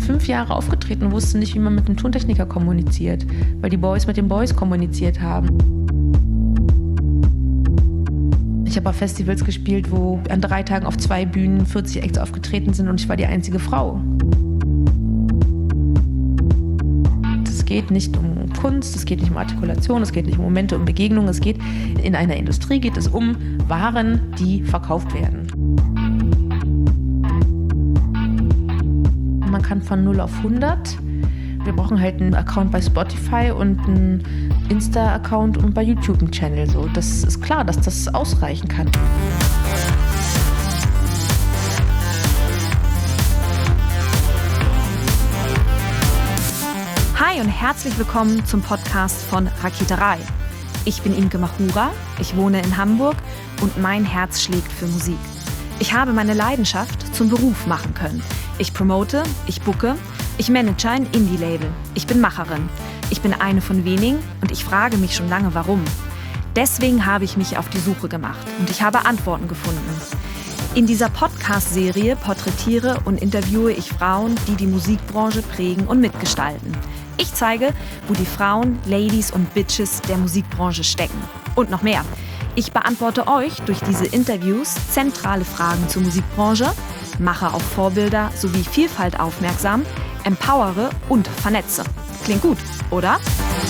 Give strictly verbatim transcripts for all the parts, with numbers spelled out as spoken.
fünf Jahre aufgetreten und wusste nicht, wie man mit einem Tontechniker kommuniziert, weil die Boys mit den Boys kommuniziert haben. Ich habe auf Festivals gespielt, wo an drei Tagen auf zwei Bühnen vierzig Acts aufgetreten sind und ich war die einzige Frau. Es geht nicht um Kunst, es geht nicht um Artikulation, es geht nicht um Momente, um Begegnungen. Es geht, in einer Industrie geht es um Waren, die verkauft werden. Man kann von null auf hundert. Wir brauchen halt einen Account bei Spotify und einen Insta-Account und bei YouTube einen Channel. So, das ist klar, dass das ausreichen kann. Hi und herzlich willkommen zum Podcast von Raketerei. Ich bin Imke Machura, ich wohne in Hamburg und mein Herz schlägt für Musik. Ich habe meine Leidenschaft zum Beruf machen können. Ich promote, ich booke, ich manage ein Indie-Label. Ich bin Macherin. Ich bin eine von wenigen und ich frage mich schon lange, warum. Deswegen habe ich mich auf die Suche gemacht und ich habe Antworten gefunden. In dieser Podcast-Serie porträtiere und interviewe ich Frauen, die die Musikbranche prägen und mitgestalten. Ich zeige, wo die Frauen, Ladies und Bitches der Musikbranche stecken. Und noch mehr. Ich beantworte euch durch diese Interviews zentrale Fragen zur Musikbranche, mache auf Vorbilder sowie Vielfalt aufmerksam, empowere und vernetze. Klingt gut, oder?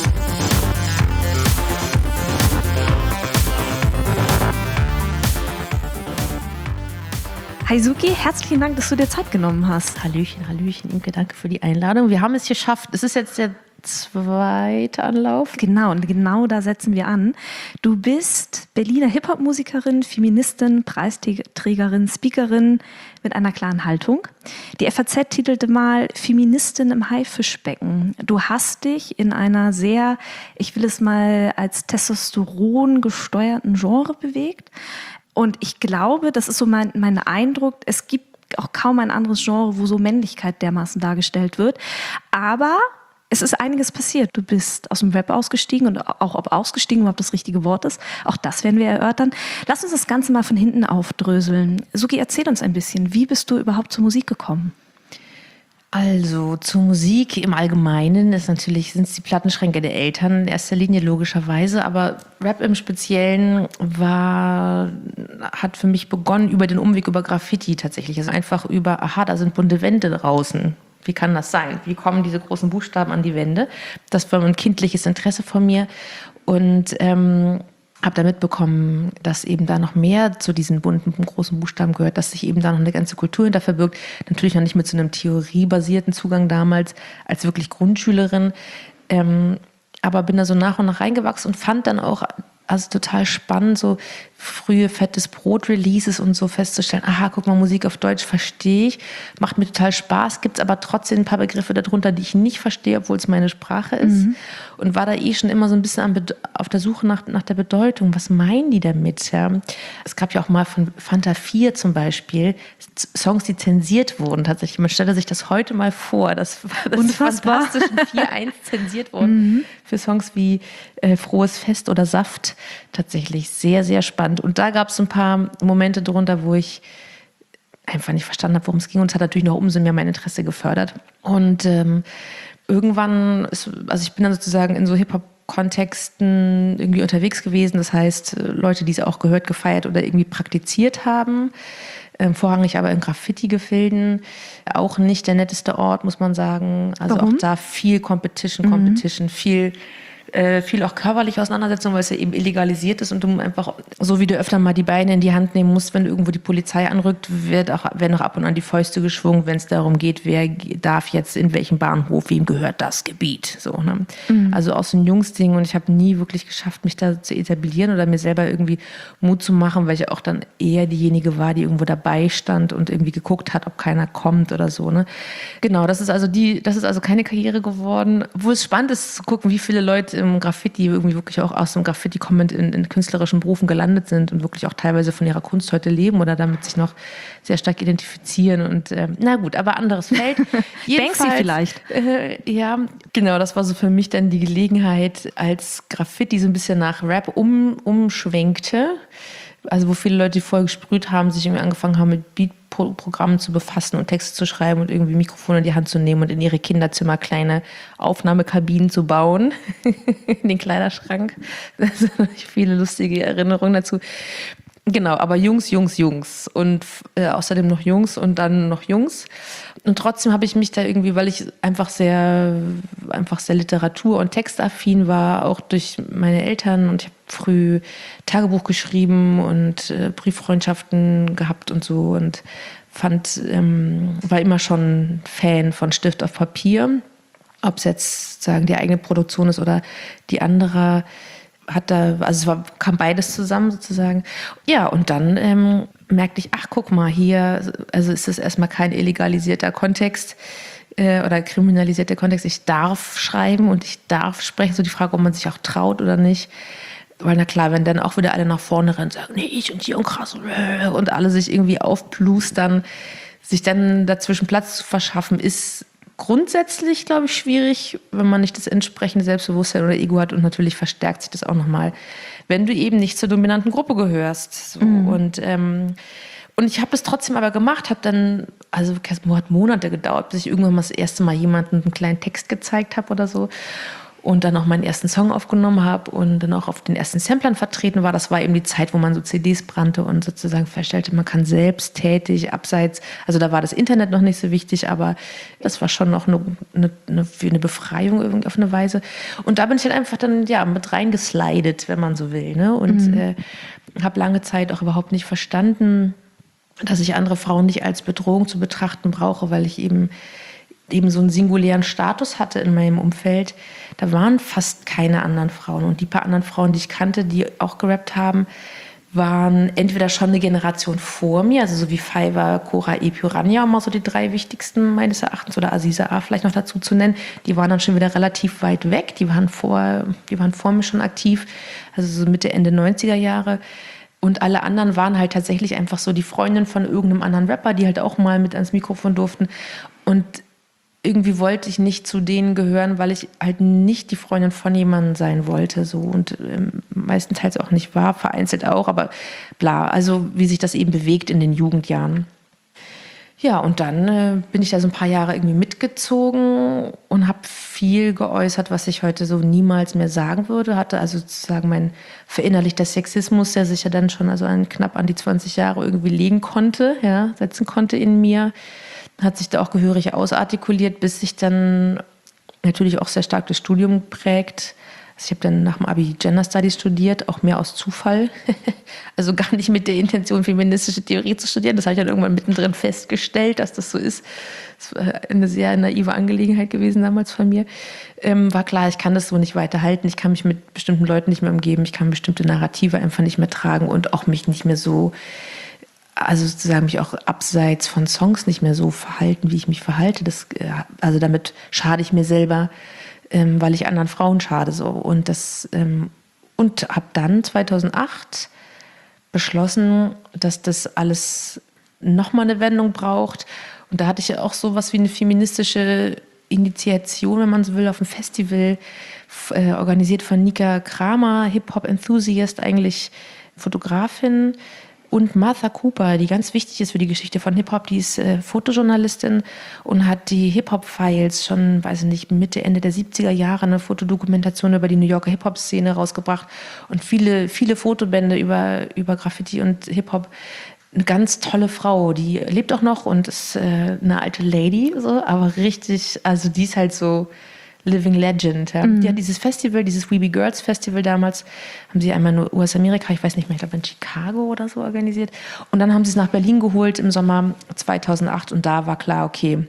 Hi Suki, herzlichen Dank, dass du dir Zeit genommen hast. Hallöchen, Hallöchen, Imke, danke für die Einladung. Wir haben es geschafft. Es ist jetzt der zweite Anlauf. Genau, und genau da setzen wir an. Du bist Berliner Hip-Hop-Musikerin, Feministin, Preisträgerin, Speakerin mit einer klaren Haltung. Die F A Z titelte mal Feministin im Haifischbecken. Du hast dich in einer sehr, ich will es mal als Testosteron gesteuerten Genre bewegt. Und ich glaube, das ist so mein, mein Eindruck, es gibt auch kaum ein anderes Genre, wo so Männlichkeit dermaßen dargestellt wird. Aber es ist einiges passiert. Du bist aus dem Rap ausgestiegen und auch ob ausgestiegen überhaupt das richtige Wort ist. Auch das werden wir erörtern. Lass uns das Ganze mal von hinten aufdröseln. Suki, erzähl uns ein bisschen, wie bist du überhaupt zur Musik gekommen? Also zur Musik im Allgemeinen ist natürlich, sind es die Plattenschränke der Eltern in erster Linie logischerweise, aber Rap im Speziellen war, hat für mich begonnen über den Umweg über Graffiti tatsächlich. Also einfach über, aha, da sind bunte Wände draußen. Wie kann das sein? Wie kommen diese großen Buchstaben an die Wände? Das war ein kindliches Interesse von mir und ähm, habe da mitbekommen, dass eben da noch mehr zu diesen bunten, großen Buchstaben gehört, dass sich eben da noch eine ganze Kultur hinter verbirgt. Natürlich noch nicht mit so einem theoriebasierten Zugang damals als wirklich Grundschülerin. Ähm, aber bin da so nach und nach reingewachsen und fand dann auch, also total spannend, so frühe fettes Brot-Releases und so festzustellen, aha, guck mal, Musik auf Deutsch verstehe ich, macht mir total Spaß, gibt es aber trotzdem ein paar Begriffe darunter, die ich nicht verstehe, obwohl es meine Sprache ist. Mhm. Und war da eh schon immer so ein bisschen auf der Suche nach, nach der Bedeutung. Was meinen die damit? Ja? Es gab ja auch mal von Fanta vier zum Beispiel Songs, die zensiert wurden tatsächlich. Man stelle sich das heute mal vor, dass das Fantastischen vier eins zensiert wurden mhm. für Songs wie äh, Frohes Fest oder Saft. Tatsächlich sehr, sehr spannend. Und da gab es ein paar Momente drunter, wo ich einfach nicht verstanden habe, worum es ging. Und es hat natürlich noch umso mehr mein Interesse gefördert. Und ähm, irgendwann, ist, also ich bin dann sozusagen in so Hip-Hop-Kontexten irgendwie unterwegs gewesen. Das heißt, Leute, die es auch gehört, gefeiert oder irgendwie praktiziert haben. Ähm, vorrangig aber in Graffiti-Gefilden. Auch nicht der netteste Ort, muss man sagen. Also Warum? Auch da viel Competition, Competition, mhm. viel... Äh, viel auch körperliche Auseinandersetzung, weil es ja eben illegalisiert ist und du einfach, so wie du öfter mal die Beine in die Hand nehmen musst, wenn irgendwo die Polizei anrückt, wird auch, werden auch ab und an die Fäuste geschwungen, wenn es darum geht, wer darf jetzt in welchem Bahnhof, wem gehört das Gebiet. So, ne? Mhm. Also auch so ein Jungsding und ich habe nie wirklich geschafft, mich da zu etablieren oder mir selber irgendwie Mut zu machen, weil ich auch dann eher diejenige war, die irgendwo dabei stand und irgendwie geguckt hat, ob keiner kommt oder so. Ne? Genau, das ist also die, das ist also keine Karriere geworden, wo es spannend ist zu gucken, wie viele Leute im Graffiti irgendwie wirklich auch aus dem Graffiti kommend in, in künstlerischen Berufen gelandet sind und wirklich auch teilweise von ihrer Kunst heute leben oder damit sich noch sehr stark identifizieren und ähm, na gut, aber anderes Feld. Denkst du vielleicht? Äh, ja, genau, das war so für mich dann die Gelegenheit, als Graffiti so ein bisschen nach Rap um, umschwenkte, also wo viele Leute, die vorher gesprüht haben, sich irgendwie angefangen haben, mit Beat-Programmen zu befassen und Texte zu schreiben und irgendwie Mikrofone in die Hand zu nehmen und in ihre Kinderzimmer kleine Aufnahmekabinen zu bauen, in den Kleiderschrank. Das sind viele lustige Erinnerungen dazu. Genau, aber Jungs, Jungs, Jungs und äh, außerdem noch Jungs und dann noch Jungs. Und trotzdem habe ich mich da irgendwie, weil ich einfach sehr, einfach sehr literatur- und textaffin war, auch durch meine Eltern, und ich habe früh Tagebuch geschrieben und äh, Brieffreundschaften gehabt und so, und fand, ähm, war immer schon Fan von Stift auf Papier, ob es jetzt sagen die eigene Produktion ist oder die andere. Hat da, also es war, kam beides zusammen sozusagen. Ja, und dann ähm, merkte ich, ach guck mal, hier, also ist das erstmal kein illegalisierter Kontext äh, oder kriminalisierter Kontext. Ich darf schreiben und ich darf sprechen. So die Frage, ob man sich auch traut oder nicht. Weil na klar, wenn dann auch wieder alle nach vorne rennen und sagen, nee, ich und hier und krass und alle sich irgendwie aufplustern, sich dann dazwischen Platz zu verschaffen, ist grundsätzlich, glaube ich, schwierig, wenn man nicht das entsprechende Selbstbewusstsein oder Ego hat, und natürlich verstärkt sich das auch nochmal, wenn du eben nicht zur dominanten Gruppe gehörst. So. Mhm. Und, ähm, und ich habe es trotzdem aber gemacht, habe dann, also es hat Monate gedauert, bis ich irgendwann mal das erste Mal jemandem einen kleinen Text gezeigt habe oder so. Und dann auch meinen ersten Song aufgenommen habe und dann auch auf den ersten Samplern vertreten war. Das war eben die Zeit, wo man so C Ds brannte und sozusagen feststellte, man kann selbsttätig, abseits, also da war das Internet noch nicht so wichtig, aber das war schon noch eine, eine, eine Befreiung irgendwie auf eine Weise. Und da bin ich dann einfach dann ja mit reingeslidet, wenn man so will. Ne? Und mhm. äh, habe lange Zeit auch überhaupt nicht verstanden, dass ich andere Frauen nicht als Bedrohung zu betrachten brauche, weil ich eben eben so einen singulären Status hatte in meinem Umfeld. Da waren fast keine anderen Frauen. Und die paar anderen Frauen, die ich kannte, die auch gerappt haben, waren entweder schon eine Generation vor mir, also so wie Fiverr, Cora, Epi, Rania, um mal so die drei wichtigsten meines Erachtens, oder Aziza A vielleicht noch dazu zu nennen. Die waren dann schon wieder relativ weit weg. Die waren vor, die waren vor mir schon aktiv, also so Mitte, Ende neunziger Jahre. Und alle anderen waren halt tatsächlich einfach so die Freundin von irgendeinem anderen Rapper, die halt auch mal mit ans Mikrofon durften. Und irgendwie wollte ich nicht zu denen gehören, weil ich halt nicht die Freundin von jemandem sein wollte, so, und ähm, meistenteils auch nicht war, vereinzelt auch, aber bla, also wie sich das eben bewegt in den Jugendjahren. Ja, und dann äh, bin ich da so ein paar Jahre irgendwie mitgezogen und habe viel geäußert, was ich heute so niemals mehr sagen würde. Hatte also sozusagen mein verinnerlichter Sexismus, der sich ja dann schon also an, knapp an die zwanzig Jahre irgendwie legen konnte, ja, setzen konnte in mir. Hat sich da auch gehörig ausartikuliert, bis sich dann natürlich auch sehr stark das Studium prägt. Also ich habe dann nach dem Abi Gender Studies studiert, auch mehr aus Zufall. Also gar nicht mit der Intention, feministische Theorie zu studieren. Das habe ich dann irgendwann mittendrin festgestellt, dass das so ist. Das war eine sehr naive Angelegenheit gewesen damals von mir. Ähm, war klar, ich kann das so nicht weiterhalten. Ich kann mich mit bestimmten Leuten nicht mehr umgeben. Ich kann bestimmte Narrative einfach nicht mehr tragen und auch mich nicht mehr so, also sozusagen mich auch abseits von Songs nicht mehr so verhalten, wie ich mich verhalte. Das, also damit schade ich mir selber, ähm, weil ich anderen Frauen schade. So. Und, das, ähm, und habe dann zweitausendacht beschlossen, dass das alles nochmal eine Wendung braucht. Und da hatte ich ja auch sowas wie eine feministische Initiation, wenn man so will, auf einem Festival, äh, organisiert von Nika Kramer, Hip-Hop-Enthusiast, eigentlich Fotografin, und Martha Cooper, die ganz wichtig ist für die Geschichte von Hip-Hop. Die ist äh, Fotojournalistin und hat die Hip-Hop-Files schon, weiß ich nicht, Mitte, Ende der siebziger Jahre eine Fotodokumentation über die New Yorker Hip-Hop-Szene rausgebracht und viele, viele Fotobände über, über Graffiti und Hip-Hop. Eine ganz tolle Frau, die lebt auch noch und ist äh, eine alte Lady, so, aber richtig, also die ist halt so Living Legend. Ja. Mhm. Die hat dieses Festival, dieses Weeby Girls Festival damals, haben sie einmal nur U S-Amerika, ich weiß nicht mehr, ich glaube in Chicago oder so organisiert. Und dann haben sie es nach Berlin geholt im Sommer zweitausendacht und da war klar, okay,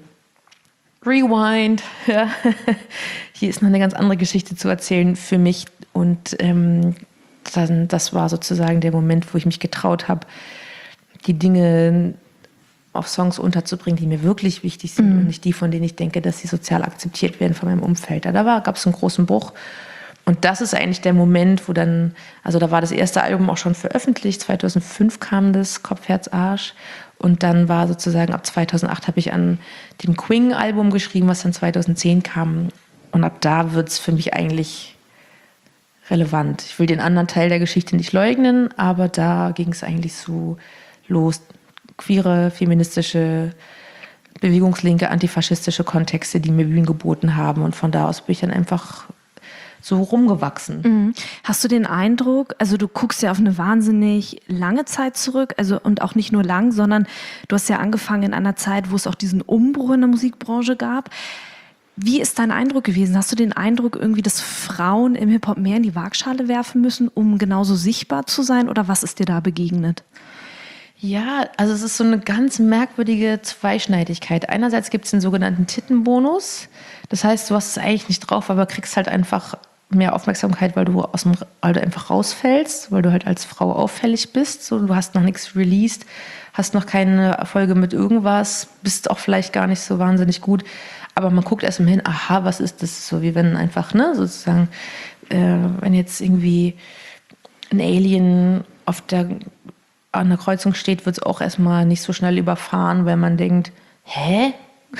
Rewind. Ja. Hier ist noch eine ganz andere Geschichte zu erzählen für mich. Und ähm, dann, das war sozusagen der Moment, wo ich mich getraut habe, die Dinge auf Songs unterzubringen, die mir wirklich wichtig sind, mhm. und nicht die, von denen ich denke, dass sie sozial akzeptiert werden von meinem Umfeld. Da war, gab es einen großen Bruch. Und das ist eigentlich der Moment, wo dann, also da war das erste Album auch schon veröffentlicht, zweitausendfünf kam das, Kopf, Herz, Arsch. Und dann war sozusagen, ab zweitausendacht habe ich an dem Queen-Album geschrieben, was dann zweitausendzehn kam. Und ab da wird es für mich eigentlich relevant. Ich will den anderen Teil der Geschichte nicht leugnen, aber da ging es eigentlich so los. Queere, feministische, bewegungslinke, antifaschistische Kontexte, die mir Bühnen geboten haben. Und von da aus bin ich dann einfach so rumgewachsen. Mhm. Hast du den Eindruck, also du guckst ja auf eine wahnsinnig lange Zeit zurück, also und auch nicht nur lang, sondern du hast ja angefangen in einer Zeit, wo es auch diesen Umbruch in der Musikbranche gab. Wie ist dein Eindruck gewesen? Hast du den Eindruck irgendwie, dass Frauen im Hip-Hop mehr in die Waagschale werfen müssen, um genauso sichtbar zu sein? Oder was ist dir da begegnet? Ja, also es ist so eine ganz merkwürdige Zweischneidigkeit. Einerseits gibt es den sogenannten Tittenbonus. Das heißt, du hast es eigentlich nicht drauf, aber kriegst halt einfach mehr Aufmerksamkeit, weil du, aus dem, weil du einfach rausfällst, weil du halt als Frau auffällig bist. So, du hast noch nichts released, hast noch keine Erfolge mit irgendwas, bist auch vielleicht gar nicht so wahnsinnig gut. Aber man guckt erst mal hin, aha, was ist das? So wie wenn einfach, ne, sozusagen, äh, wenn jetzt irgendwie ein Alien auf der, an der Kreuzung steht, wird es auch erstmal nicht so schnell überfahren, weil man denkt, hä?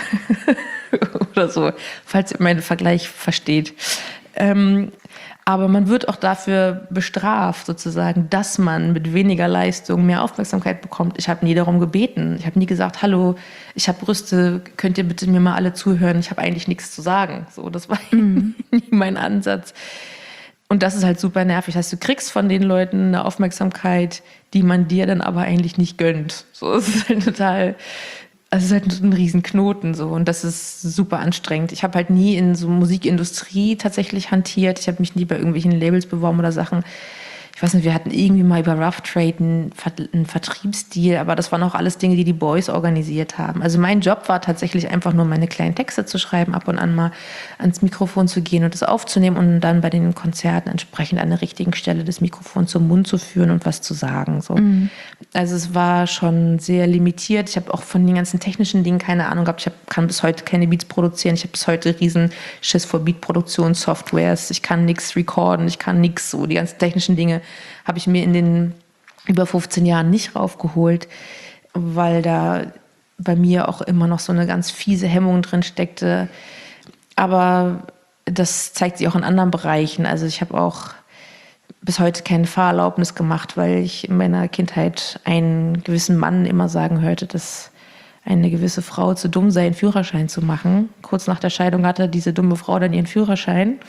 Oder so, falls ihr meinen Vergleich versteht. Ähm, aber man wird auch dafür bestraft, sozusagen, dass man mit weniger Leistung mehr Aufmerksamkeit bekommt. Ich habe nie darum gebeten. Ich habe nie gesagt, hallo, ich habe Brüste, könnt ihr bitte mir mal alle zuhören? Ich habe eigentlich nichts zu sagen. So, das war mhm. nie mein Ansatz. Und das ist halt super nervig. Das heißt, du kriegst von den Leuten eine Aufmerksamkeit, die man dir dann aber eigentlich nicht gönnt. So, es ist halt total... Also es ist halt ein Riesenknoten so und das ist super anstrengend. Ich habe halt nie in so Musikindustrie tatsächlich hantiert. Ich habe mich nie bei irgendwelchen Labels beworben oder Sachen. Ich weiß nicht, wir hatten irgendwie mal über Rough Trade einen, einen Vertriebsdeal, aber das waren auch alles Dinge, die die Boys organisiert haben. Also mein Job war tatsächlich einfach nur, meine kleinen Texte zu schreiben, ab und an mal ans Mikrofon zu gehen und das aufzunehmen und dann bei den Konzerten entsprechend an der richtigen Stelle das Mikrofon zum Mund zu führen und was zu sagen. So. Mhm. Also es war schon sehr limitiert. Ich habe auch von den ganzen technischen Dingen keine Ahnung gehabt. Ich hab, kann bis heute keine Beats produzieren. Ich habe bis heute riesen Schiss vor Beatproduktionssoftwares. Ich kann nichts recorden, ich kann nichts. So die ganzen technischen Dinge habe ich mir in den über fünfzehn Jahren nicht raufgeholt, weil da bei mir auch immer noch so eine ganz fiese Hemmung drin steckte. Aber das zeigt sich auch in anderen Bereichen. Also ich habe auch bis heute keine Fahrerlaubnis gemacht, weil ich in meiner Kindheit einen gewissen Mann immer sagen hörte, dass eine gewisse Frau zu dumm sei, einen Führerschein zu machen. Kurz nach der Scheidung hatte diese dumme Frau dann ihren Führerschein.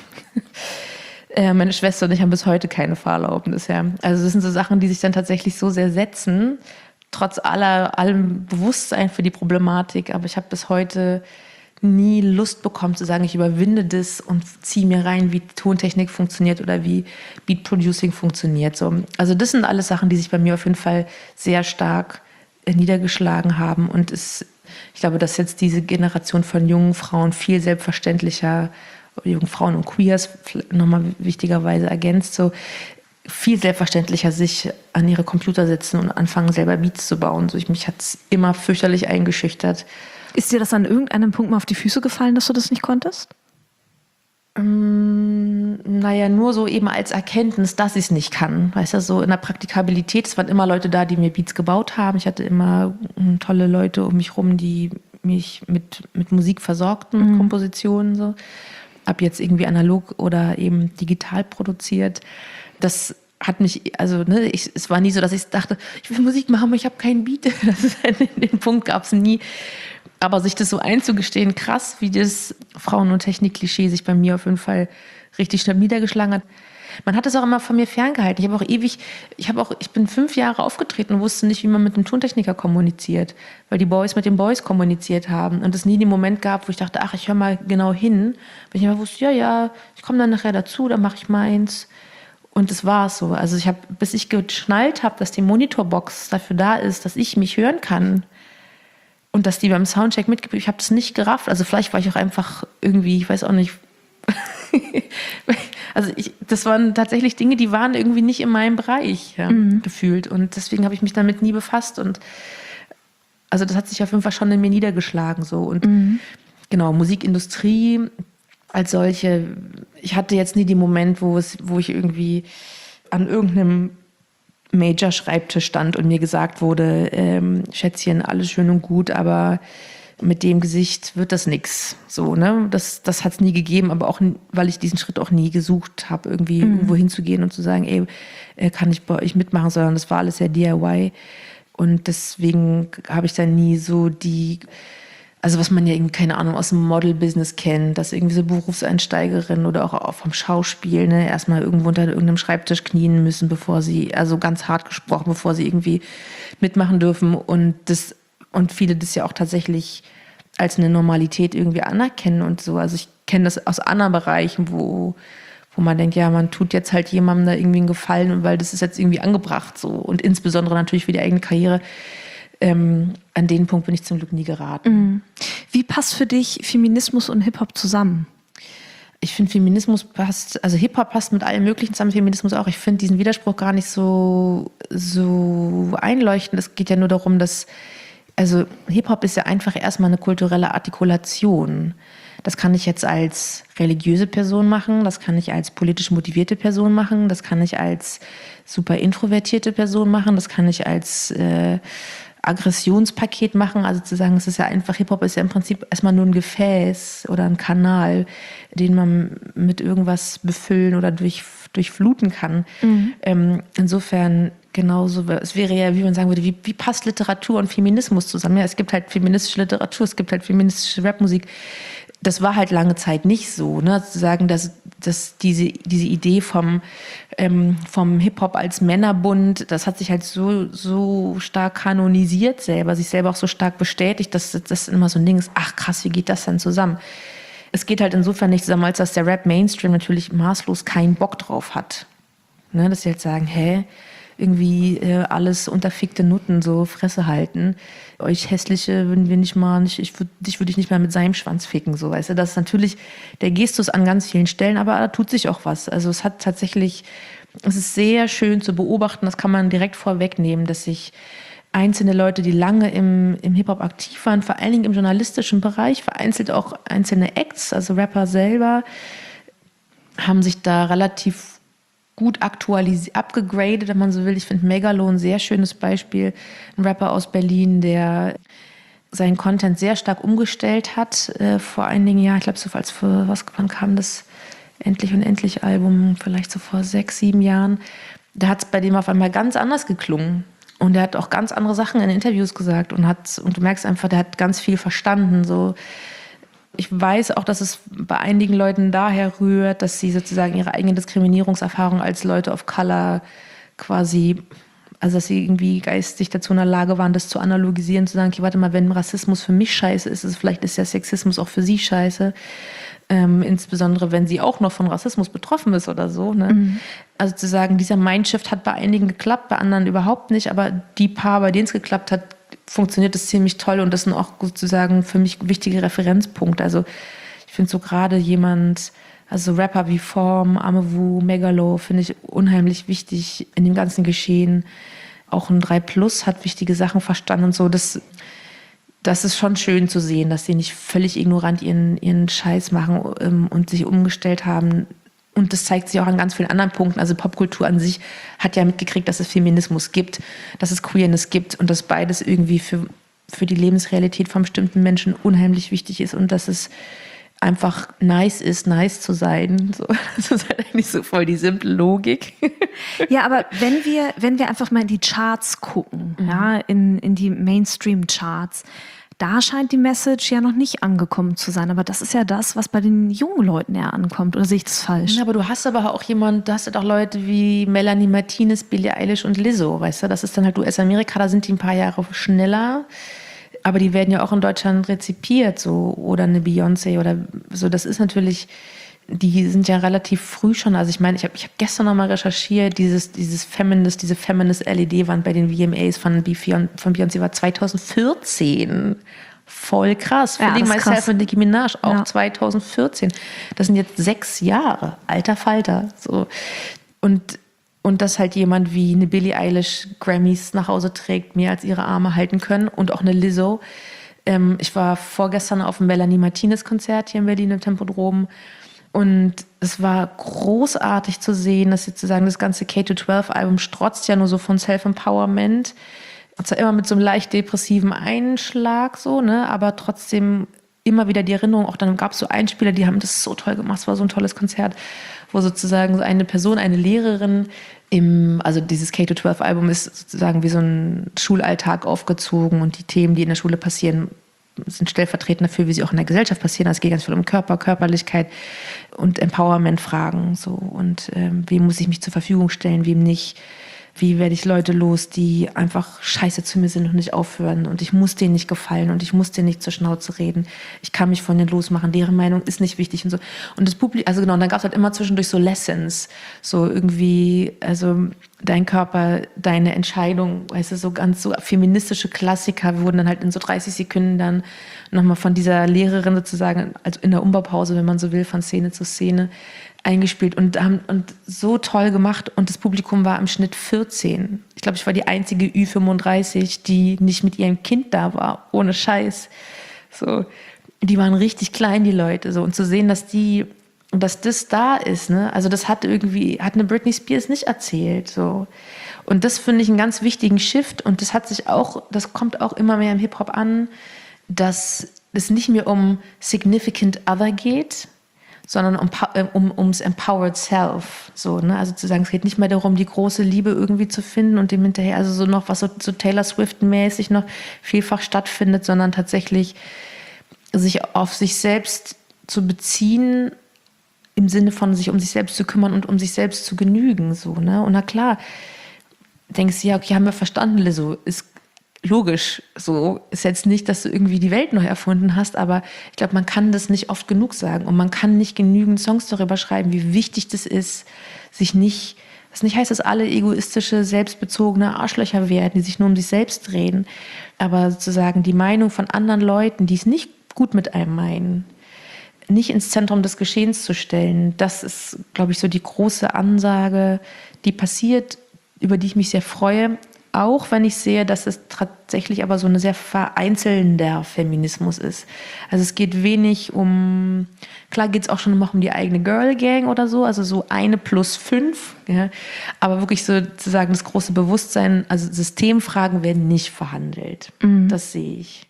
Meine Schwester und ich haben bis heute keine Fahrerlaubnis. Ja. Also das sind so Sachen, die sich dann tatsächlich so sehr setzen, trotz aller, allem Bewusstsein für die Problematik. Aber ich habe bis heute nie Lust bekommen zu sagen, ich überwinde das und ziehe mir rein, wie Tontechnik funktioniert oder wie Beat Producing funktioniert. So. Also das sind alles Sachen, die sich bei mir auf jeden Fall sehr stark niedergeschlagen haben. Und es, ich glaube, dass jetzt diese Generation von jungen Frauen viel selbstverständlicher, jungen Frauen und Queers nochmal wichtigerweise ergänzt, so viel selbstverständlicher sich an ihre Computer setzen und anfangen, selber Beats zu bauen. So, ich, mich hat es immer fürchterlich eingeschüchtert. Ist dir das an irgendeinem Punkt mal auf die Füße gefallen, dass du das nicht konntest? Ähm, naja, nur so eben als Erkenntnis, dass ich es nicht kann. Weißt du, so in der Praktikabilität, es waren immer Leute da, die mir Beats gebaut haben. Ich hatte immer tolle Leute um mich rum, die mich mit, mit Musik versorgten, mit mhm. Kompositionen so. Ab jetzt irgendwie analog oder eben digital produziert. Das hat mich, also ne, ich, es war nie so, dass ich dachte, ich will Musik machen, aber ich habe keinen Beat. Das ist, den Punkt gab es nie. Aber sich das so einzugestehen, krass, wie das Frauen- und Technik-Klischee sich bei mir auf jeden Fall richtig schnell niedergeschlagen hat. Man hat es auch immer von mir ferngehalten. Ich habe auch ewig, ich habe auch, ich bin fünf Jahre aufgetreten und wusste nicht, wie man mit einem Tontechniker kommuniziert, weil die Boys mit den Boys kommuniziert haben und es nie den Moment gab, wo ich dachte, ach, ich höre mal genau hin. Weil ich immer wusste, ja, ja, ich komme dann nachher dazu, dann mache ich meins. Und das war es so. Also ich habe, bis ich geschnallt habe, dass die Monitorbox dafür da ist, dass ich mich hören kann und dass die beim Soundcheck mitgibt, ich habe das nicht gerafft. Also vielleicht war ich auch einfach irgendwie, ich weiß auch nicht. Also ich, das waren tatsächlich Dinge, die waren irgendwie nicht in meinem Bereich ja, mhm. gefühlt. Und deswegen habe ich mich damit nie befasst. Und also das hat sich auf jeden Fall schon in mir niedergeschlagen. So. Und mhm. genau, Musikindustrie als solche, ich hatte jetzt nie den Moment, wo, es, wo ich irgendwie an irgendeinem Major-Schreibtisch stand und mir gesagt wurde, ähm, Schätzchen, alles schön und gut, aber mit dem Gesicht wird das nix. So, ne? Das, das hat es nie gegeben, aber auch, weil ich diesen Schritt auch nie gesucht habe, irgendwie mhm. irgendwo hinzugehen und zu sagen, ey, kann ich bei euch mitmachen, sondern das war alles sehr D I Y. Und deswegen habe ich dann nie so die, also was man ja irgendwie, keine Ahnung, aus dem Model-Business kennt, dass irgendwie so Berufseinsteigerinnen oder auch vom Schauspiel, ne, erstmal irgendwo unter irgendeinem Schreibtisch knien müssen, bevor sie, also ganz hart gesprochen, bevor sie irgendwie mitmachen dürfen. Und das, und viele das ja auch tatsächlich als eine Normalität irgendwie anerkennen und so. Also ich kenne das aus anderen Bereichen, wo, wo man denkt, ja, man tut jetzt halt jemandem da irgendwie einen Gefallen, weil das ist jetzt irgendwie angebracht so. Und insbesondere natürlich für die eigene Karriere. Ähm, an den Punkt bin ich zum Glück nie geraten. Wie passt für dich Feminismus und Hip-Hop zusammen? Ich finde, Feminismus passt, also Hip-Hop passt mit allem Möglichen zusammen, Feminismus auch. Ich finde diesen Widerspruch gar nicht so, so einleuchtend. Es geht ja nur darum, dass, also Hip-Hop ist ja einfach erstmal eine kulturelle Artikulation. Das kann ich jetzt als religiöse Person machen, das kann ich als politisch motivierte Person machen, das kann ich als super introvertierte Person machen, das kann ich als äh, Aggressionspaket machen, also zu sagen, es ist ja einfach, Hip-Hop ist ja im Prinzip erstmal nur ein Gefäß oder ein Kanal, den man mit irgendwas befüllen oder durch, durchfluten kann. Mhm. Ähm, insofern genauso, es wäre ja, wie man sagen würde, wie, wie passt Literatur und Feminismus zusammen? Ja, es gibt halt feministische Literatur, es gibt halt feministische Rapmusik. Das war halt lange Zeit nicht so, ne? Zu sagen, dass, dass diese, diese Idee vom, ähm, vom Hip-Hop als Männerbund, das hat sich halt so, so stark kanonisiert selber, sich selber auch so stark bestätigt, dass das immer so ein Ding ist, ach krass, wie geht das denn zusammen? Es geht halt insofern nicht zusammen, als dass der Rap-Mainstream natürlich maßlos keinen Bock drauf hat. Ne? Dass sie halt sagen, hä, irgendwie äh, alles unterfickte Nutten, so Fresse halten. Euch Hässliche würden wir nicht mal, nicht, ich würd, dich würde ich nicht mal mit seinem Schwanz ficken, so, weißt du. Das ist natürlich der Gestus an ganz vielen Stellen, aber da tut sich auch was. Also es hat tatsächlich, es ist sehr schön zu beobachten, das kann man direkt vorwegnehmen, dass sich einzelne Leute, die lange im, im Hip-Hop aktiv waren, vor allen Dingen im journalistischen Bereich, vereinzelt auch einzelne Acts, also Rapper selber, haben sich da relativ gut aktualisiert, abgegradet, wenn man so will. Ich finde Megalo ein sehr schönes Beispiel. Ein Rapper aus Berlin, der seinen Content sehr stark umgestellt hat äh, vor einigen Jahren. Ich glaube, so als für, was, wann kam das Endlich und Endlich Album? Vielleicht so vor sechs, sieben Jahren. Da hat es bei dem auf einmal ganz anders geklungen. Und er hat auch ganz andere Sachen in Interviews gesagt und hat, und du merkst einfach, der hat ganz viel verstanden, so. Ich weiß auch, dass es bei einigen Leuten daher rührt, dass sie sozusagen ihre eigene Diskriminierungserfahrung als Leute of Color quasi, also dass sie irgendwie geistig dazu in der Lage waren, das zu analogisieren, zu sagen, okay, warte mal, wenn Rassismus für mich scheiße ist, ist vielleicht ist der Sexismus auch für sie scheiße. Ähm, insbesondere, wenn sie auch noch von Rassismus betroffen ist oder so. Ne? Mhm. Also zu sagen, dieser Mindshift hat bei einigen geklappt, bei anderen überhaupt nicht, aber die paar, bei denen es geklappt hat, funktioniert das ziemlich toll und das sind auch sozusagen für mich wichtige Referenzpunkte. Also ich finde so gerade jemand, also Rapper wie Form, Amewu, Megalo, finde ich unheimlich wichtig in dem ganzen Geschehen. Auch ein drei Plus hat wichtige Sachen verstanden und so. Das, das ist schon schön zu sehen, dass sie nicht völlig ignorant ihren, ihren Scheiß machen ähm, und sich umgestellt haben. Und das zeigt sich auch an ganz vielen anderen Punkten. Also Popkultur an sich hat ja mitgekriegt, dass es Feminismus gibt, dass es Queerness gibt und dass beides irgendwie für, für die Lebensrealität von bestimmten Menschen unheimlich wichtig ist und dass es einfach nice ist, nice zu sein. So, das ist halt eigentlich so voll die simple Logik. Ja, aber wenn wir, wenn wir einfach mal in die Charts gucken, mhm. ja, in, in die Mainstream-Charts, da scheint die Message ja noch nicht angekommen zu sein. Aber das ist ja das, was bei den jungen Leuten eher ankommt. Oder sehe ich das falsch? Ja, aber du hast aber auch jemanden, du hast ja auch Leute wie Melanie Martinez, Billie Eilish und Lizzo, weißt du? Das ist dann halt U S-Amerika, da sind die ein paar Jahre schneller. Aber die werden ja auch in Deutschland rezipiert, so. Oder eine Beyoncé oder so. Das ist natürlich, die sind ja relativ früh schon. Also ich meine, ich habe ich hab gestern noch mal recherchiert, dieses, dieses Feminist, diese Feminist-L E D-Wand bei den V M As von, von Beyoncé war zwanzig vierzehn. Voll krass. Ja, Feeling Myself krass. und Nicki Minaj auch Ja. zwanzig vierzehn. Das sind jetzt sechs Jahre. Alter Falter. So. Und, und dass halt jemand wie eine Billie Eilish Grammys nach Hause trägt, mehr als ihre Arme halten können. Und auch eine Lizzo. Ähm, ich war vorgestern auf dem Melanie Martinez Konzert hier in Berlin im Tempodrom. Und es war großartig zu sehen, dass sozusagen das ganze K zwölf Album strotzt ja nur so von Self-Empowerment. zwar immer mit so einem leicht depressiven Einschlag, so, ne, aber trotzdem immer wieder die Erinnerung, auch dann gab es so Einspieler, die haben das so toll gemacht, es war so ein tolles Konzert, wo sozusagen so eine Person, eine Lehrerin im, also dieses K zwölf Album ist sozusagen wie so ein Schulalltag aufgezogen und die Themen, die in der Schule passieren, sind stellvertretend dafür, wie sie auch in der Gesellschaft passieren. Also es geht ganz viel um Körper, Körperlichkeit und Empowerment-Fragen, so, und ähm, wem muss ich mich zur Verfügung stellen, wem nicht. Wie werde ich Leute los, die einfach scheiße zu mir sind und nicht aufhören und ich muss denen nicht gefallen und ich muss denen nicht zur Schnauze reden. Ich kann mich von denen losmachen, deren Meinung ist nicht wichtig und so. Und das Publikum, also genau, und dann gab es halt immer zwischendurch so Lessons, so irgendwie, also dein Körper, deine Entscheidung, weißt du, so ganz so feministische Klassiker wurden dann halt in so dreißig Sekunden dann nochmal von dieser Lehrerin sozusagen, also in der Umbaupause, wenn man so will, von Szene zu Szene, eingespielt und haben und so toll gemacht und das Publikum war im Schnitt vierzehn. Ich glaube, ich war die einzige Ü fünfunddreißig, die nicht mit ihrem Kind da war, ohne Scheiß. So, die waren richtig klein, die Leute, so, und zu sehen, dass die, dass das da ist, ne? Also das hat irgendwie, hat eine Britney Spears nicht erzählt, so. Und das finde ich einen ganz wichtigen Shift und das hat sich auch, das kommt auch immer mehr im Hip-Hop an, dass es nicht mehr um Significant Other geht, sondern um, um, ums Empowered Self. So, ne? Also zu sagen, es geht nicht mehr darum, die große Liebe irgendwie zu finden und dem hinterher, also so noch, was so, so Taylor Swift-mäßig noch vielfach stattfindet, sondern tatsächlich sich auf sich selbst zu beziehen, im Sinne von sich um sich selbst zu kümmern und um sich selbst zu genügen. So, ne? Und na klar, denkst du, ja, okay, haben wir verstanden, Lizzo, ist logisch, so ist jetzt nicht, dass du irgendwie die Welt neu erfunden hast, aber ich glaube, man kann das nicht oft genug sagen und man kann nicht genügend Songs darüber schreiben, wie wichtig das ist, sich nicht, das nicht heißt, dass alle egoistische, selbstbezogene Arschlöcher werden, die sich nur um sich selbst drehen, aber sozusagen die Meinung von anderen Leuten, die es nicht gut mit einem meinen, nicht ins Zentrum des Geschehens zu stellen, das ist, glaube ich, so die große Ansage, die passiert, über die ich mich sehr freue. Auch wenn ich sehe, dass es tatsächlich aber so ein sehr vereinzelnder Feminismus ist. Also es geht wenig um, klar geht es auch schon immer um die eigene Girl Gang oder so, also so eine plus fünf, ja, aber wirklich sozusagen das große Bewusstsein, also Systemfragen werden nicht verhandelt. Mhm. Das sehe ich.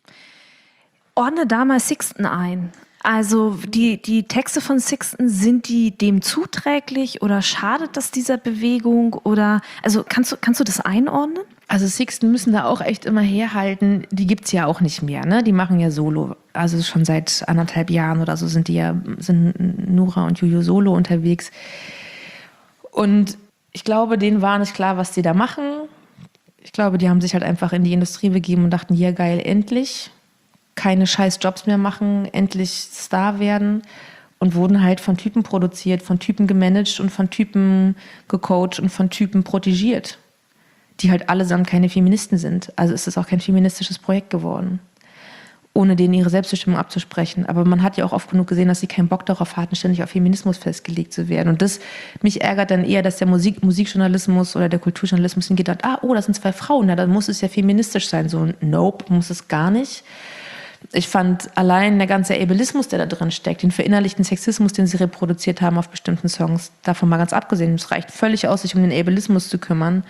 Ordne da mal Sixten ein. Also die, die Texte von Sixten, sind die dem zuträglich oder schadet das dieser Bewegung? Oder also kannst du, kannst du das einordnen? Also Sixten müssen da auch echt immer herhalten. Die gibt's ja auch nicht mehr, ne? Die machen ja Solo. Also schon seit anderthalb Jahren oder so sind die ja, sind Nura und Juju Solo unterwegs. Und ich glaube, denen war nicht klar, was die da machen. Ich glaube, die haben sich halt einfach in die Industrie begeben und dachten, ja geil, endlich. Keine scheiß Jobs mehr machen, endlich Star werden und wurden halt von Typen produziert, von Typen gemanagt und von Typen gecoacht und von Typen protegiert, die halt allesamt keine Feministen sind. Also ist es auch kein feministisches Projekt geworden, ohne denen ihre Selbstbestimmung abzusprechen. Aber man hat ja auch oft genug gesehen, dass sie keinen Bock darauf hatten, ständig auf Feminismus festgelegt zu werden. Und das, mich ärgert dann eher, dass der Musik, Musikjournalismus oder der Kulturjournalismus hingeht, ah, oh, das sind zwei Frauen, na, dann muss es ja feministisch sein. So, nope, muss es gar nicht. Ich fand allein der ganze Ableismus, der da drin steckt, den verinnerlichten Sexismus, den sie reproduziert haben auf bestimmten Songs, davon mal ganz abgesehen, es reicht völlig aus, sich um den Ableismus zu kümmern.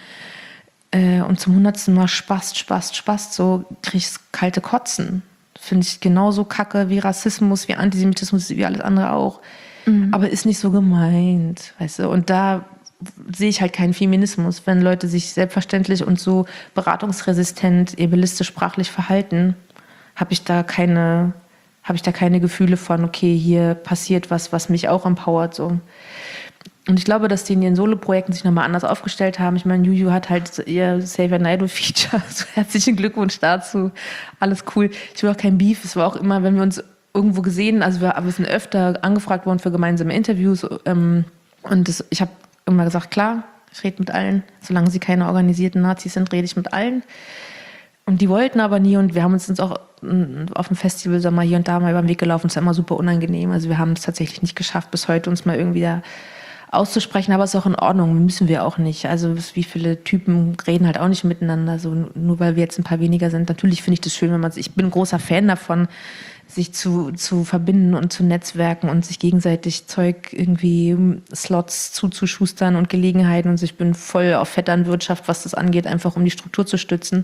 Äh, und zum hundertsten Mal Spaß, Spaß, Spaß, so kriegst kalte Kotzen. Finde ich genauso kacke wie Rassismus, wie Antisemitismus, wie alles andere auch. Mhm. Aber ist nicht so gemeint, weißt du. Und da sehe ich halt keinen Feminismus, wenn Leute sich selbstverständlich und so beratungsresistent, ableistisch sprachlich verhalten. habe ich da keine, habe ich da keine Gefühle von, okay, hier passiert was, was mich auch empowert, so. Und ich glaube, dass die in ihren Solo-Projekten sich nochmal anders aufgestellt haben. Ich meine, Juju hat halt ihr Xavier Naidoo-Feature. So, herzlichen Glückwunsch dazu. Alles cool. Ich will auch kein Beef. Es war auch immer, wenn wir uns irgendwo gesehen, also wir, wir sind öfter angefragt worden für gemeinsame Interviews. Ähm, und das, ich habe immer gesagt, klar, ich rede mit allen. Solange sie keine organisierten Nazis sind, rede ich mit allen. Und die wollten aber nie. Und wir haben uns uns auch auf dem Festival so mal hier und da mal über den Weg gelaufen. Es war immer super unangenehm. Also wir haben es tatsächlich nicht geschafft, bis heute uns mal irgendwie da auszusprechen, aber es ist auch in Ordnung, müssen wir auch nicht. Also wie viele Typen reden halt auch nicht miteinander, so nur weil wir jetzt ein paar weniger sind. Natürlich finde ich das schön, wenn man, ich bin ein großer Fan davon, sich zu, zu verbinden und zu netzwerken und sich gegenseitig Zeug irgendwie Slots zuzuschustern und Gelegenheiten, und ich bin voll auf Vetternwirtschaft, was das angeht, einfach um die Struktur zu stützen.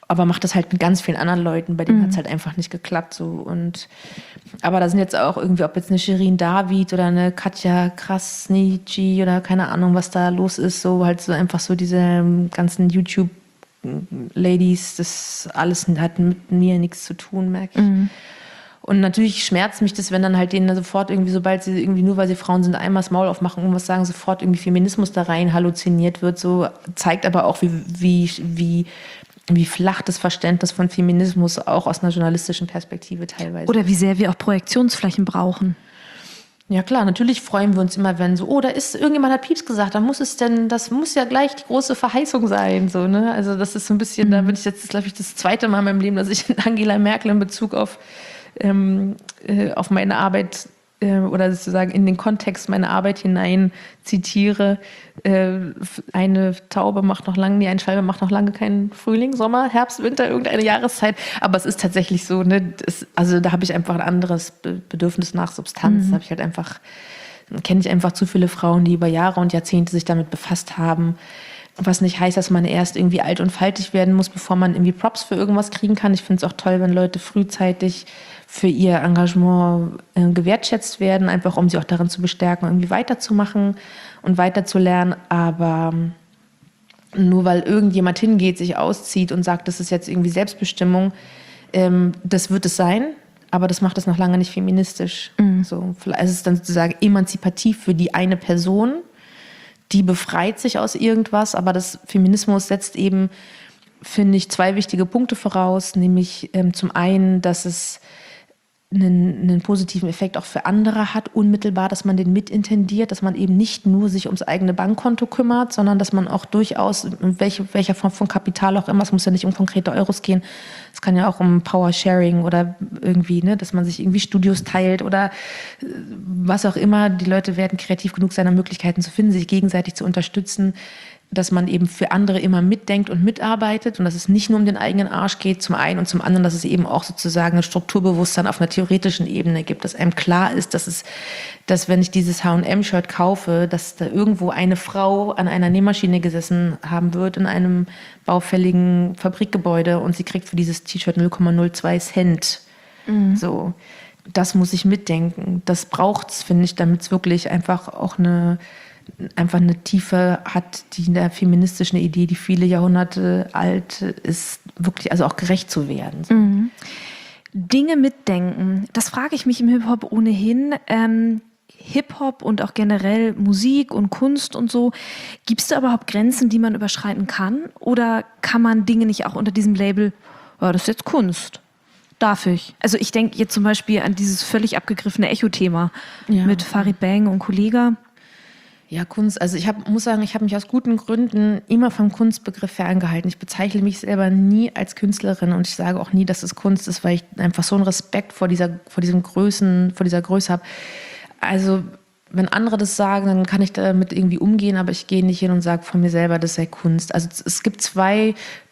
aber macht das halt mit ganz vielen anderen Leuten, bei denen Mhm. hat es halt einfach nicht geklappt. So. Und, aber da sind jetzt auch irgendwie, ob jetzt eine Shirin David oder eine Katja Krasniqi oder keine Ahnung, was da los ist, so halt so einfach so diese ähm, ganzen YouTube-Ladies, das alles hat mit mir nichts zu tun, merke ich. Mhm. Und natürlich schmerzt mich das, wenn dann halt denen sofort irgendwie, sobald sie irgendwie, nur weil sie Frauen sind, einmal das Maul aufmachen, irgendwas sagen, sofort irgendwie Feminismus da rein halluziniert wird. So zeigt aber auch, wie, wie, wie, wie flach das Verständnis von Feminismus auch aus einer journalistischen Perspektive teilweise. Oder wie sehr wir auch Projektionsflächen brauchen. Ja klar, natürlich freuen wir uns immer, wenn so, oh, da ist, irgendjemand hat Pieps gesagt, dann muss es denn, das muss ja gleich die große Verheißung sein, so, ne? Also das ist so ein bisschen, mhm. da bin ich jetzt, glaube ich, das zweite Mal in meinem Leben, dass ich Angela Merkel in Bezug auf, ähm, äh, auf meine Arbeit äh, oder sozusagen in den Kontext meiner Arbeit hinein zitiere. Äh, eine Taube macht noch lange, nee, ein Schwalbe macht noch lange keinen Frühling, Sommer, Herbst, Winter, irgendeine Jahreszeit. Aber es ist tatsächlich so, ne, das, also da habe ich einfach ein anderes Bedürfnis nach Substanz. Mhm. Da habe ich halt einfach, kenne ich einfach zu viele Frauen, die über Jahre und Jahrzehnte sich damit befasst haben. Was nicht heißt, dass man erst irgendwie alt und faltig werden muss, bevor man irgendwie Props für irgendwas kriegen kann. Ich finde es auch toll, wenn Leute frühzeitig für ihr Engagement äh, gewertschätzt werden, einfach um sie auch darin zu bestärken, irgendwie weiterzumachen und weiterzulernen. Aber nur weil irgendjemand hingeht, sich auszieht und sagt, das ist jetzt irgendwie Selbstbestimmung, ähm, das wird es sein, aber das macht es noch lange nicht feministisch. Mhm. So, vielleicht ist es dann sozusagen emanzipativ für die eine Person, die befreit sich aus irgendwas, aber das Feminismus setzt eben, finde ich, zwei wichtige Punkte voraus, nämlich ähm, zum einen, dass es einen, einen positiven Effekt auch für andere hat, unmittelbar, dass man den mitintendiert, dass man eben nicht nur sich ums eigene Bankkonto kümmert, sondern dass man auch durchaus, in welche, welcher Form von Kapital auch immer, es muss ja nicht um konkrete Euros gehen, es kann ja auch um Power-Sharing oder irgendwie, ne, dass man sich irgendwie Studios teilt oder was auch immer. Die Leute werden kreativ genug sein, Möglichkeiten zu finden, sich gegenseitig zu unterstützen, dass man eben für andere immer mitdenkt und mitarbeitet und dass es nicht nur um den eigenen Arsch geht, zum einen, und zum anderen, dass es eben auch sozusagen ein Strukturbewusstsein auf einer theoretischen Ebene gibt, dass einem klar ist, dass es, dass wenn ich dieses H und M-Shirt kaufe, dass da irgendwo eine Frau an einer Nähmaschine gesessen haben wird in einem baufälligen Fabrikgebäude und sie kriegt für dieses T-Shirt null Komma null zwei Cent. Mhm. So, das muss ich mitdenken. Das braucht's, finde ich, damit es wirklich einfach auch eine einfach eine Tiefe hat, die in der feministischen Idee, die viele Jahrhunderte alt ist, wirklich also auch gerecht zu werden. So. Mhm. Dinge mitdenken, das frage ich mich im Hip-Hop ohnehin. Ähm, Hip-Hop und auch generell Musik und Kunst und so, gibt es da überhaupt Grenzen, die man überschreiten kann? Oder kann man Dinge nicht auch unter diesem Label, oh, das ist jetzt Kunst? Darf ich? Also ich denke jetzt zum Beispiel an dieses völlig abgegriffene Echo-Thema ja. mit Farid Bang und Kollega. Ja, Kunst, also ich hab, muss sagen, ich habe mich aus guten Gründen immer vom Kunstbegriff ferngehalten. Ich bezeichne mich selber nie als Künstlerin und ich sage auch nie, dass es Kunst ist, weil ich einfach so einen Respekt vor dieser, vor diesem Größen, vor dieser Größe habe. Also wenn andere das sagen, dann kann ich damit irgendwie umgehen, aber ich gehe nicht hin und sage von mir selber, das sei Kunst. Also es gibt zwei,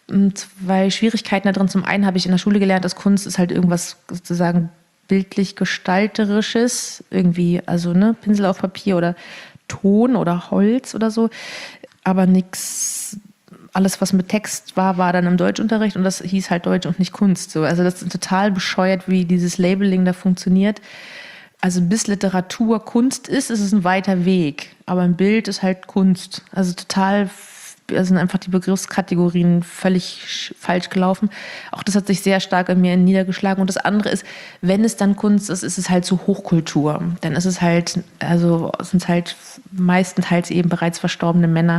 zwei Schwierigkeiten da drin. Zum einen habe ich in der Schule gelernt, dass Kunst ist halt irgendwas sozusagen bildlich gestalterisches, irgendwie, also ne, Pinsel auf Papier oder Ton oder Holz oder so, aber nichts, alles was mit Text war, war dann im Deutschunterricht und das hieß halt Deutsch und nicht Kunst. So. Also das ist total bescheuert, wie dieses Labeling da funktioniert. Also bis Literatur Kunst ist, ist es ein weiter Weg, aber ein Bild ist halt Kunst. Also total, also sind einfach die Begriffskategorien völlig falsch gelaufen. Auch das hat sich sehr stark in mir niedergeschlagen. Und das andere ist, wenn es dann Kunst ist, ist es halt so Hochkultur. Dann ist es halt, also sind es halt meistenteils eben bereits verstorbene Männer,